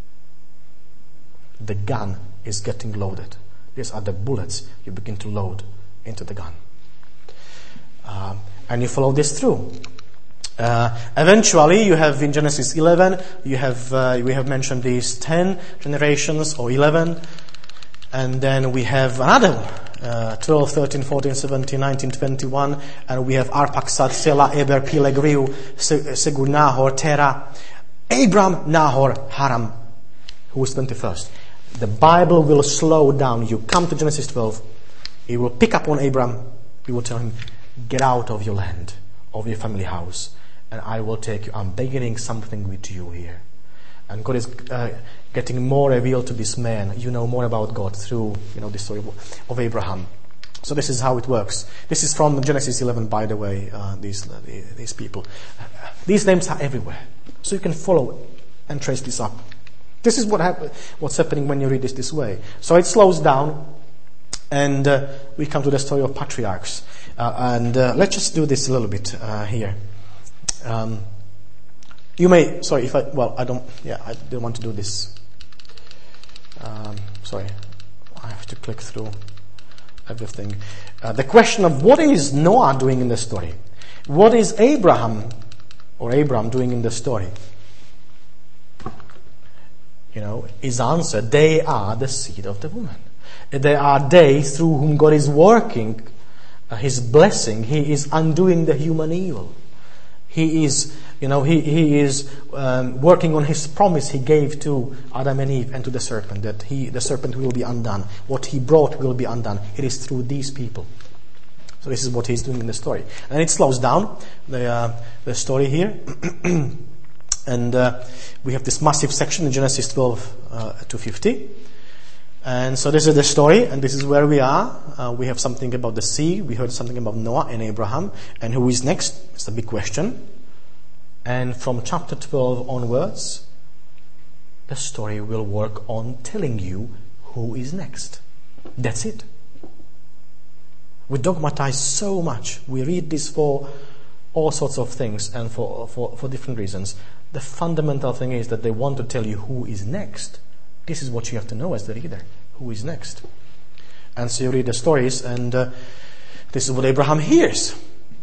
A: The gun is getting loaded. These are the bullets you begin to load into the gun. Um, and you follow this through. Uh, eventually, you have in Genesis eleven, you have uh, we have mentioned these ten generations or eleven, and then we have another uh, twelve, thirteen, fourteen, seventeen, nineteen, twenty-one, and we have Arphaxad, Selah, Eber, Peleg, Reu, Segur, Nahor, Terah, Abram, Nahor, Haram, who is twenty-first. The Bible will slow down. You come to Genesis twelve, it will pick up on Abram. It will tell him, get out of your land, of your family house, and I will take you. I'm beginning something with you here. And God is uh, getting more revealed to this man. You know more about God through, you know, the story of, of Abraham. So this is how it works. This is from Genesis eleven, by the way, uh, these, uh, these people. These names are everywhere. So you can follow and trace this up. This is what hap- what's happening when you read this this way. So it slows down, and uh, we come to the story of patriarchs. Uh, and uh, let's just do this a little bit uh, here. Um, you may, sorry, if I, well, I don't, yeah, I didn't want to do this. Um, sorry, I have to click through everything. Uh, the question of what is Noah doing in the story? What is Abraham or Abram doing in the story? You know, is answer, they are the seed of the woman. They are they through whom God is working uh, His blessing. He is undoing the human evil. He is, you know, he, he is um, working on His promise He gave to Adam and Eve and to the serpent, that he, the serpent will be undone. What He brought will be undone. It is through these people. So this is what He's doing in the story. And it slows down the, uh, the story here. And uh, we have this massive section in Genesis twelve uh, to fifty. And so this is the story, and this is where we are. Uh, we have something about the sea. We heard something about Noah and Abraham. And who is next? It's a big question. And from chapter twelve onwards, the story will work on telling you who is next. That's it. We dogmatize so much. We read this for all sorts of things and for, for, for different reasons. The fundamental thing is that they want to tell you who is next. This is what you have to know as the reader. Who is next? And so you read the stories, and uh, this is what Abraham hears.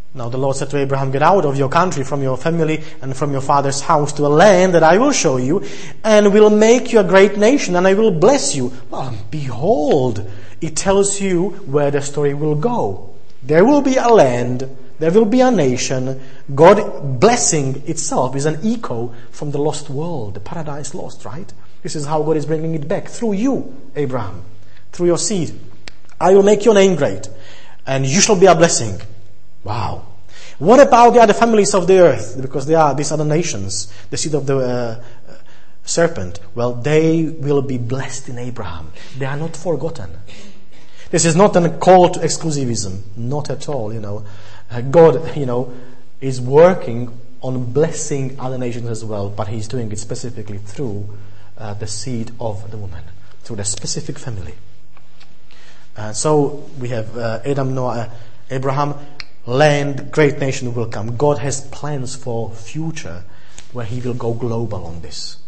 A: Now the Lord said to Abraham, get out of your country, from your family, and from your father's house to a land that I will show you, and will make you a great nation, and I will bless you. Well, behold, it tells you where the story will go. There will be a land, there will be a nation. God blessing itself is an echo from the lost world, the paradise lost, right? This is how God is bringing it back through you, Abraham, through your seed. I will make your name great, and you shall be a blessing. Wow. What about the other families of the earth? Because they are these other nations, the seed of the uh, serpent. Well, they will be blessed in Abraham. They are not forgotten. This is not a call to exclusivism. Not at all, you know. Uh, God, you know, is working on blessing other nations as well, but He's doing it specifically through uh, the seed of the woman, through the specific family. Uh, so we have uh, Adam, Noah, Abraham, land, great nation will come. God has plans for future where He will go global on this.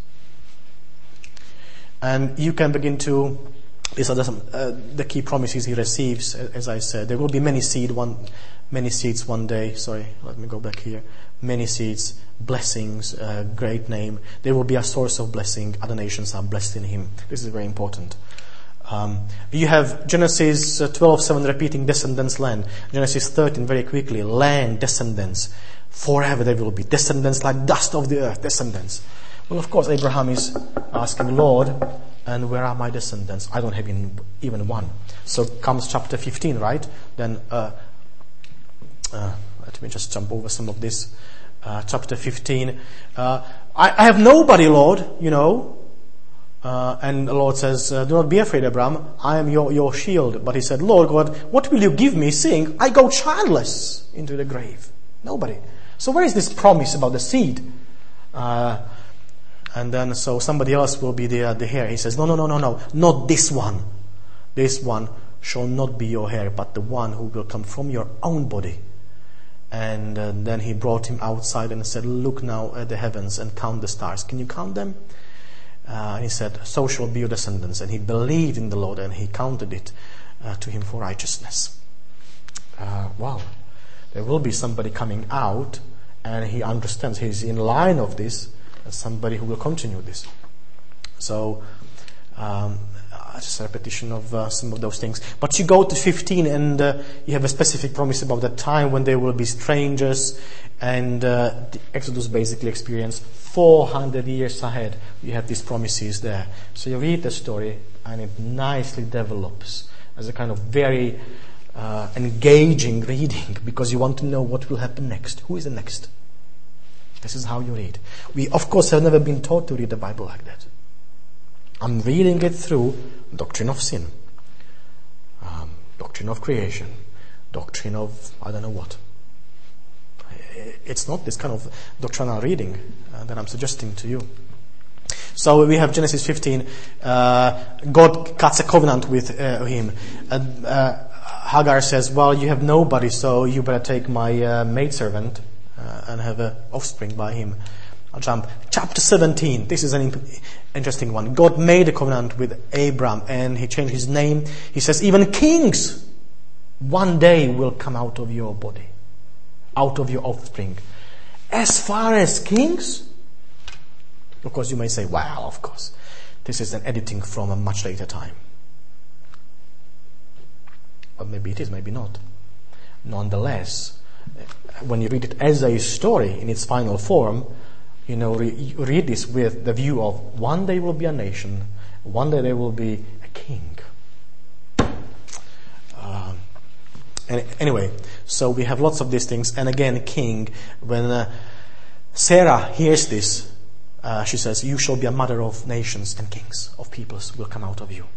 A: And you can begin to, these are the, some, uh, the key promises He receives, as I said. There will be many seed, one, many seeds one day. Sorry, let me go back here. Many seeds, blessings, uh, great name. There will be a source of blessing. Other nations are blessed in Him. This is very important. Um, you have Genesis twelve seven repeating descendants, land. Genesis thirteen very quickly, land, descendants. Forever there will be descendants like dust of the earth, descendants. Well, of course, Abraham is asking, Lord, and where are my descendants? I don't have even, even one. So comes chapter fifteen, right? Then, uh, uh, let me just jump over some of this. Uh, chapter fifteen. Uh, I, I have nobody, Lord, you know. Uh, and the Lord says, uh, do not be afraid, Abraham. I am your, your shield. But he said, Lord God, what will you give me, seeing I go childless into the grave? Nobody. So where is this promise about the seed? Uh, and then so somebody else will be the, uh, the heir. He says, no, no, no, no, no, not this one. This one shall not be your heir, but the one who will come from your own body. And uh, then he brought him outside and said, look now at the heavens and count the stars. Can you count them? Uh, and he said, so shall be your descendants. And he believed in the Lord and He counted it uh, to him for righteousness. Uh, wow. There will be somebody coming out and he understands he's in line of this as somebody who will continue this. So, um, just a repetition of uh, some of those things. But you go to fifteen and uh, you have a specific promise about the time when there will be strangers, and uh, the Exodus basically experienced four hundred years ahead. You have these promises there. So you read the story and it nicely develops as a kind of very uh, engaging reading, because you want to know what will happen next. Who is the next? This is how you read. We, of course, have never been taught to read the Bible like that. I'm reading it through doctrine of sin, um, doctrine of creation, doctrine of I don't know what. It's not this kind of doctrinal reading uh, that I'm suggesting to you. So we have Genesis fifteen. Uh, God cuts a covenant with uh, him. Uh, uh, Hagar says, well, you have nobody, so you better take my uh, maidservant uh, and have an offspring by him. I'll jump. Chapter seventeen. This is an imp- interesting one. God made a covenant with Abram and He changed his name. He says, even kings one day will come out of your body, out of your offspring. As far as kings? Of course, you may say, well, of course, this is an editing from a much later time. But maybe it is, maybe not. Nonetheless, when you read it as a story in its final form, you know, re- you read this with the view of one day will be a nation, one day there will be a king. Um, and anyway, so we have lots of these things. And again, king, when uh, Sarah hears this, uh, she says, you shall be a mother of nations, and kings of peoples will come out of you.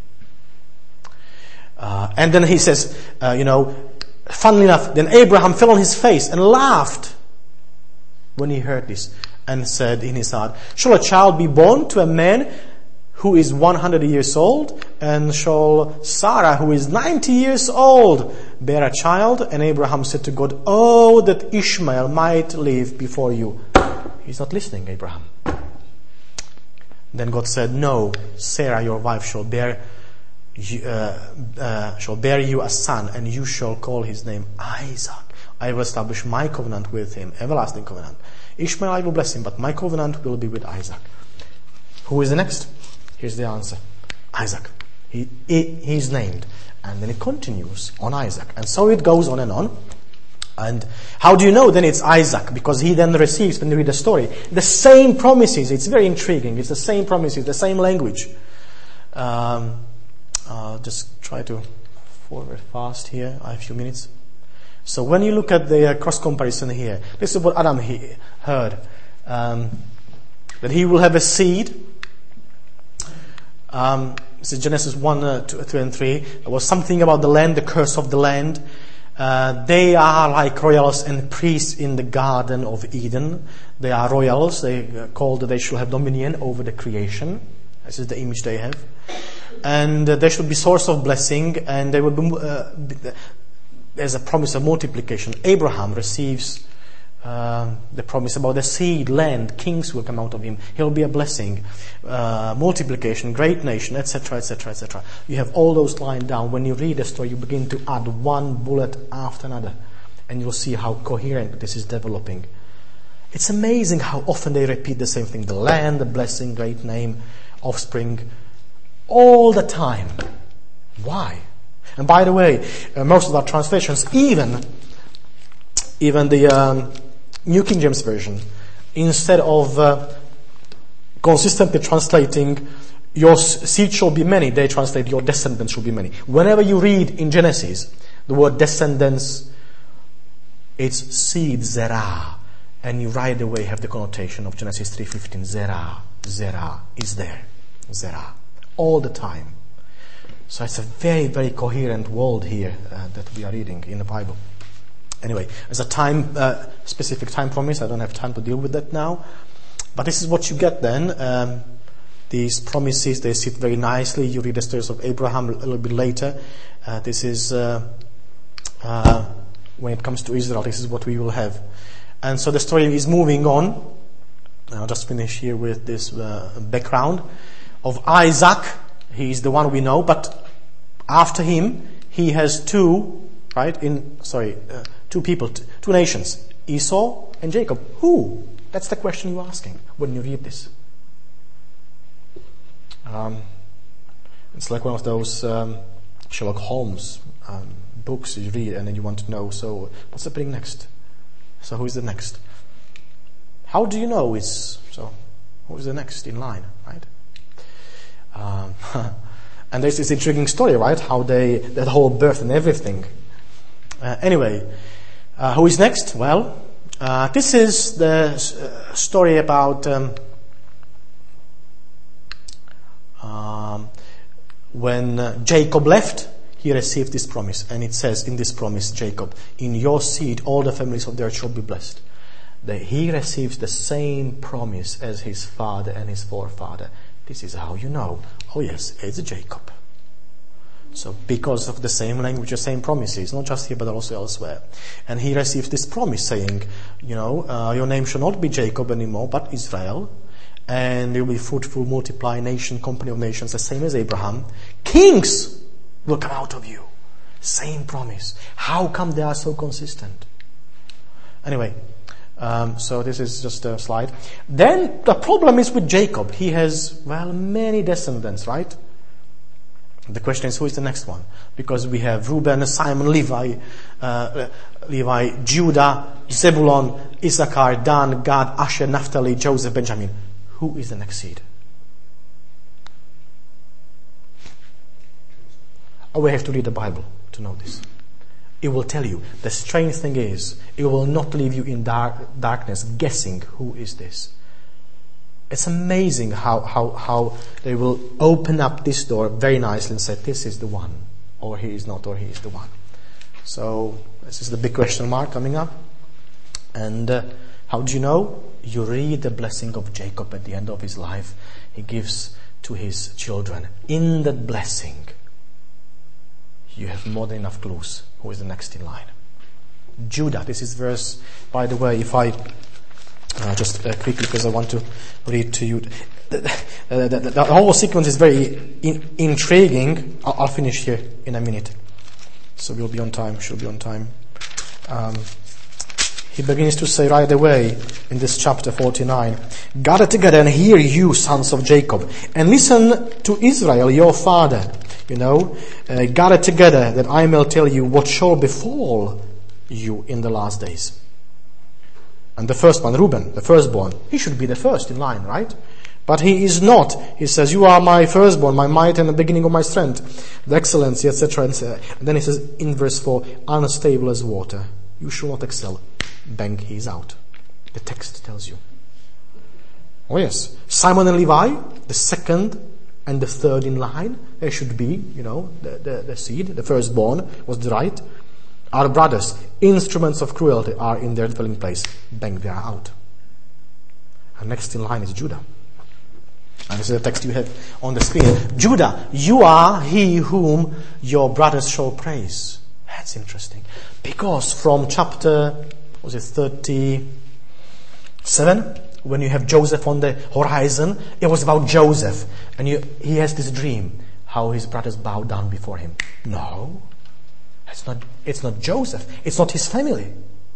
A: Uh, and then he says, uh, you know, funnily enough, then Abraham fell on his face and laughed when he heard this, and said in his heart, shall a child be born to a man who is one hundred years old? And shall Sarah, who is ninety years old, bear a child? And Abraham said to God, oh, that Ishmael might live before you. He's not listening, Abraham. Then God said, no, Sarah, your wife, shall bear you, uh, uh, shall bear you a son, and you shall call his name Isaac. I will establish my covenant with him, everlasting covenant. Ishmael I will bless him, but my covenant will be with Isaac. Who is the next? Here's the answer. Isaac. He, he He's named. And then it continues on Isaac. And so it goes on and on. And how do you know then it's Isaac? Because he then receives, when you read the story, the same promises. It's very intriguing. It's the same promises, the same language. Um, I'll just try to forward fast here. I have a few minutes. So when you look at the uh, cross comparison here, this is what Adam he heard. Um, that he will have a seed. Um, this is Genesis one, uh, two, two and three. There was something about the land, the curse of the land. Uh, they are like royals and priests in the Garden of Eden. They are royals. They are called that they should have dominion over the creation. This is the image they have. And uh, they should be source of blessing, and they will be, uh, there's a promise of multiplication. Abraham receives uh, the promise about the seed, land, kings will come out of him. He'll be a blessing, uh, multiplication, great nation, et cetera, et cetera, et cetera. You have all those lined down. When you read the story, you begin to add one bullet after another, and you'll see how coherent this is developing. It's amazing how often they repeat the same thing: the land, the blessing, great name, offspring, all the time. Why? And by the way, uh, most of our translations, even even the um, New King James Version, instead of uh, consistently translating your seed shall be many, they translate your descendants shall be many. Whenever you read in Genesis the word descendants, it's seed, zerah, and you right away have the connotation of Genesis three fifteen. Zerah, zerah is there, zerah, all the time. So it's a very, very coherent world here uh, that we are reading in the Bible. Anyway, as a time, uh, specific time promise, I don't have time to deal with that now. But this is what you get then. Um, these promises, they sit very nicely. You read the stories of Abraham a little bit later. Uh, this is, uh, uh, when it comes to Israel, this is what we will have. And so the story is moving on. I'll just finish here with this uh, background of Isaac. He is the one we know, but after him, he has two, right? In sorry, uh, two people, t- two nations, Esau and Jacob. Who? That's the question you're asking when you read this. Um, it's like one of those um, Sherlock Holmes um, books you read, and then you want to know. So, what's happening next? So, who is the next? How do you know it's so? Who is the next in line, right? Um, and there's this intriguing story, right? How they, that whole birth and everything. Uh, anyway, uh, who is next? Well, uh, this is the uh, story about um, um, when uh, Jacob left, he received this promise. And it says in this promise, Jacob, in your seed all the families of the earth shall be blessed. That he receives the same promise as his father and his forefather. This is how you know. Oh yes, it's Jacob. So because of the same language, the same promises, not just here but also elsewhere. And he receives this promise saying, you know, uh, your name shall not be Jacob anymore, but Israel. And you will be fruitful, multiply, nation, company of nations, the same as Abraham. Kings will come out of you. Same promise. How come they are so consistent? Anyway, Um, so this is just a slide. Then the problem is with Jacob. He has, well, many descendants, right? The question is, who is the next one? Because we have Reuben, Simon, Levi, uh, Levi, Judah, Zebulon, Issachar, Dan, Gad, Asher, Naphtali, Joseph, Benjamin. Who is the next seed? Oh, we have to read the Bible to know this. It will tell you. The strange thing is, it will not leave you in dark, darkness guessing who is this. It's amazing how, how, how they will open up this door very nicely and say, this is the one, or he is not, or he is the one. So, this is the big question mark coming up. And uh, how do you know? You read the blessing of Jacob at the end of his life. He gives to his children. In that blessing, you have more than enough clues who is the next in line. Judah, this is verse, by the way, if I uh, just uh, quickly, because I want to read to you. The, the, the, the whole sequence is very in, intriguing. I'll, I'll finish here in a minute. So we'll be on time, she'll be on time. Um, he begins to say right away in this chapter forty-nine, gather together and hear you, sons of Jacob, and listen to Israel, your father. You know, uh, gather together that I may tell you what shall befall you in the last days. And the first one, Reuben, the firstborn, he should be the first in line, right? But he is not. He says, you are my firstborn, my might and the beginning of my strength, the excellency, et cetera. And then he says in verse four, unstable as water. You shall not excel. Bang, he is out. The text tells you. Oh yes. Simon and Levi, the second and the third in line, they should be, you know, the, the, the seed, the firstborn was the right. Our brothers, instruments of cruelty, are in their dwelling place. Bang, they are out. And next in line is Judah. And this is the text you have on the screen. Judah, you are he whom your brothers shall praise. That's interesting. Because from chapter, was it thirty-seven, when you have Joseph on the horizon, it was about Joseph. And you, he has this dream, how his brothers bow down before him. No, it's not, it's not Joseph. It's not his family.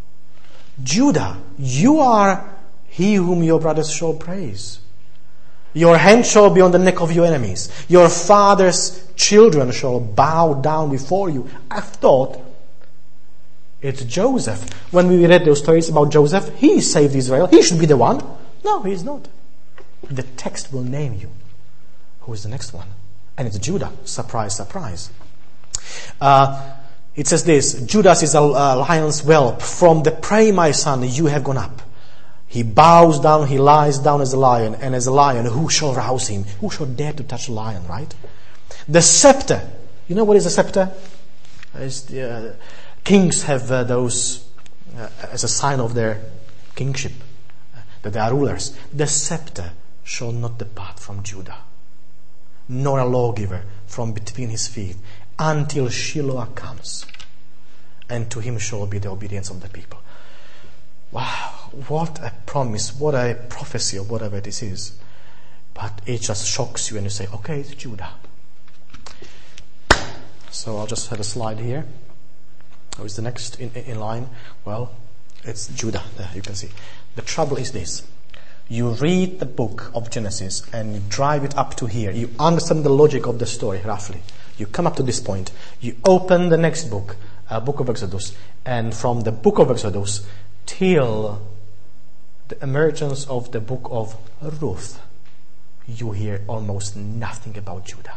A: Judah, you are he whom your brothers shall praise. Your hand shall be on the neck of your enemies. Your father's children shall bow down before you. I thought it's Joseph. When we read those stories about Joseph, he saved Israel. He should be the one. No, he is not. The text will name you. Who is the next one? And it's Judah. Surprise, surprise. Uh, it says this, Judas is a, a lion's whelp. From the prey, my son, you have gone up. He bows down, he lies down as a lion, and as a lion, who shall rouse him? Who shall dare to touch a lion, right? The scepter. You know what is a scepter? It's the, uh, kings have uh, those uh, as a sign of their kingship, uh, that they are rulers. The scepter shall not depart from Judah, nor a lawgiver from between his feet, until Shiloh comes, and to him shall be the obedience of the people. Wow, what a promise, what a prophecy, or whatever this is. But it just shocks you and you say, okay, it's Judah. So I'll just have a slide here. Who is the next in, in line? Well, it's Judah, there you can see. The trouble is this. You read the book of Genesis and you drive it up to here. You understand the logic of the story, roughly. You come up to this point. You open the next book, uh, book of Exodus. And from the book of Exodus till the emergence of the book of Ruth, you hear almost nothing about Judah.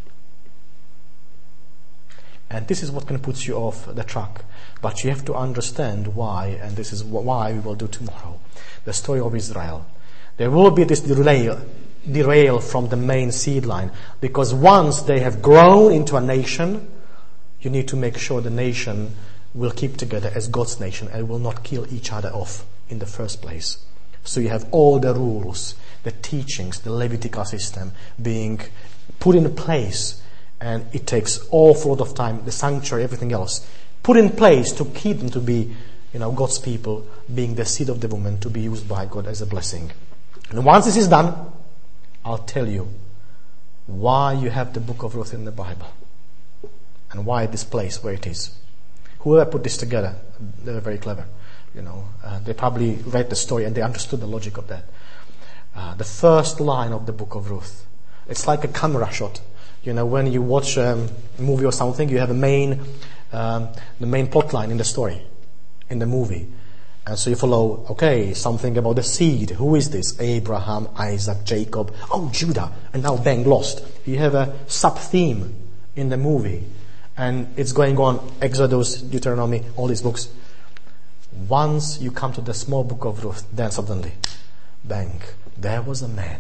A: And this is what can put you off the track. But you have to understand why, and this is why we will do tomorrow. The story of Israel. There will be this derail, derail from the main seed line, because once they have grown into a nation, you need to make sure the nation will keep together as God's nation and will not kill each other off in the first place. So you have all the rules, the teachings, the Levitical system being put in place, and it takes awful lot of time, the sanctuary, everything else, put in place to keep them to be, you know, God's people, being the seed of the woman, to be used by God as a blessing. And once this is done, I'll tell you why you have the book of Ruth in the Bible and why this place where it is. Whoever put this together, they were very clever. You know, uh, they probably read the story and they understood the logic of that. Uh, the first line of the book of Ruth, it's like a camera shot. You know, when you watch um, a movie or something, you have a main, um, the main plot line in the story, in the movie. And so you follow, okay, something about the seed. Who is this? Abraham, Isaac, Jacob. Oh, Judah. And now bang, lost. You have a sub-theme in the movie. And it's going on, Exodus, Deuteronomy, all these books. Once you come to the small book of Ruth, then suddenly, bang, there was a man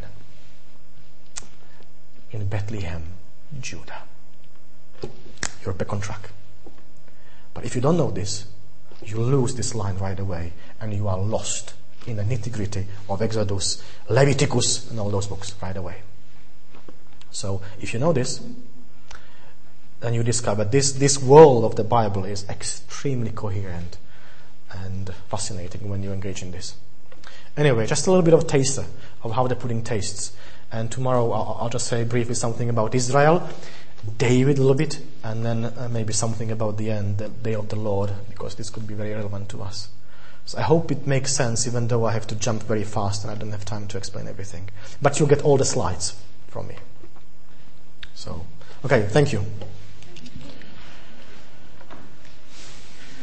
A: in Bethlehem, Judah. You're back on track. But if you don't know this, you lose this line right away and you are lost in the nitty-gritty of Exodus, Leviticus, and all those books right away. So if you know this, then you discover this, this world of the Bible is extremely coherent and fascinating when you engage in this. Anyway, just a little bit of taster of how the pudding tastes. And tomorrow I'll, I'll just say briefly something about Israel, David a little bit, and then uh, maybe something about the end, the day of the Lord, because this could be very relevant to us. So I hope it makes sense, even though I have to jump very fast and I don't have time to explain everything. But you'll get all the slides from me. So, okay, thank you.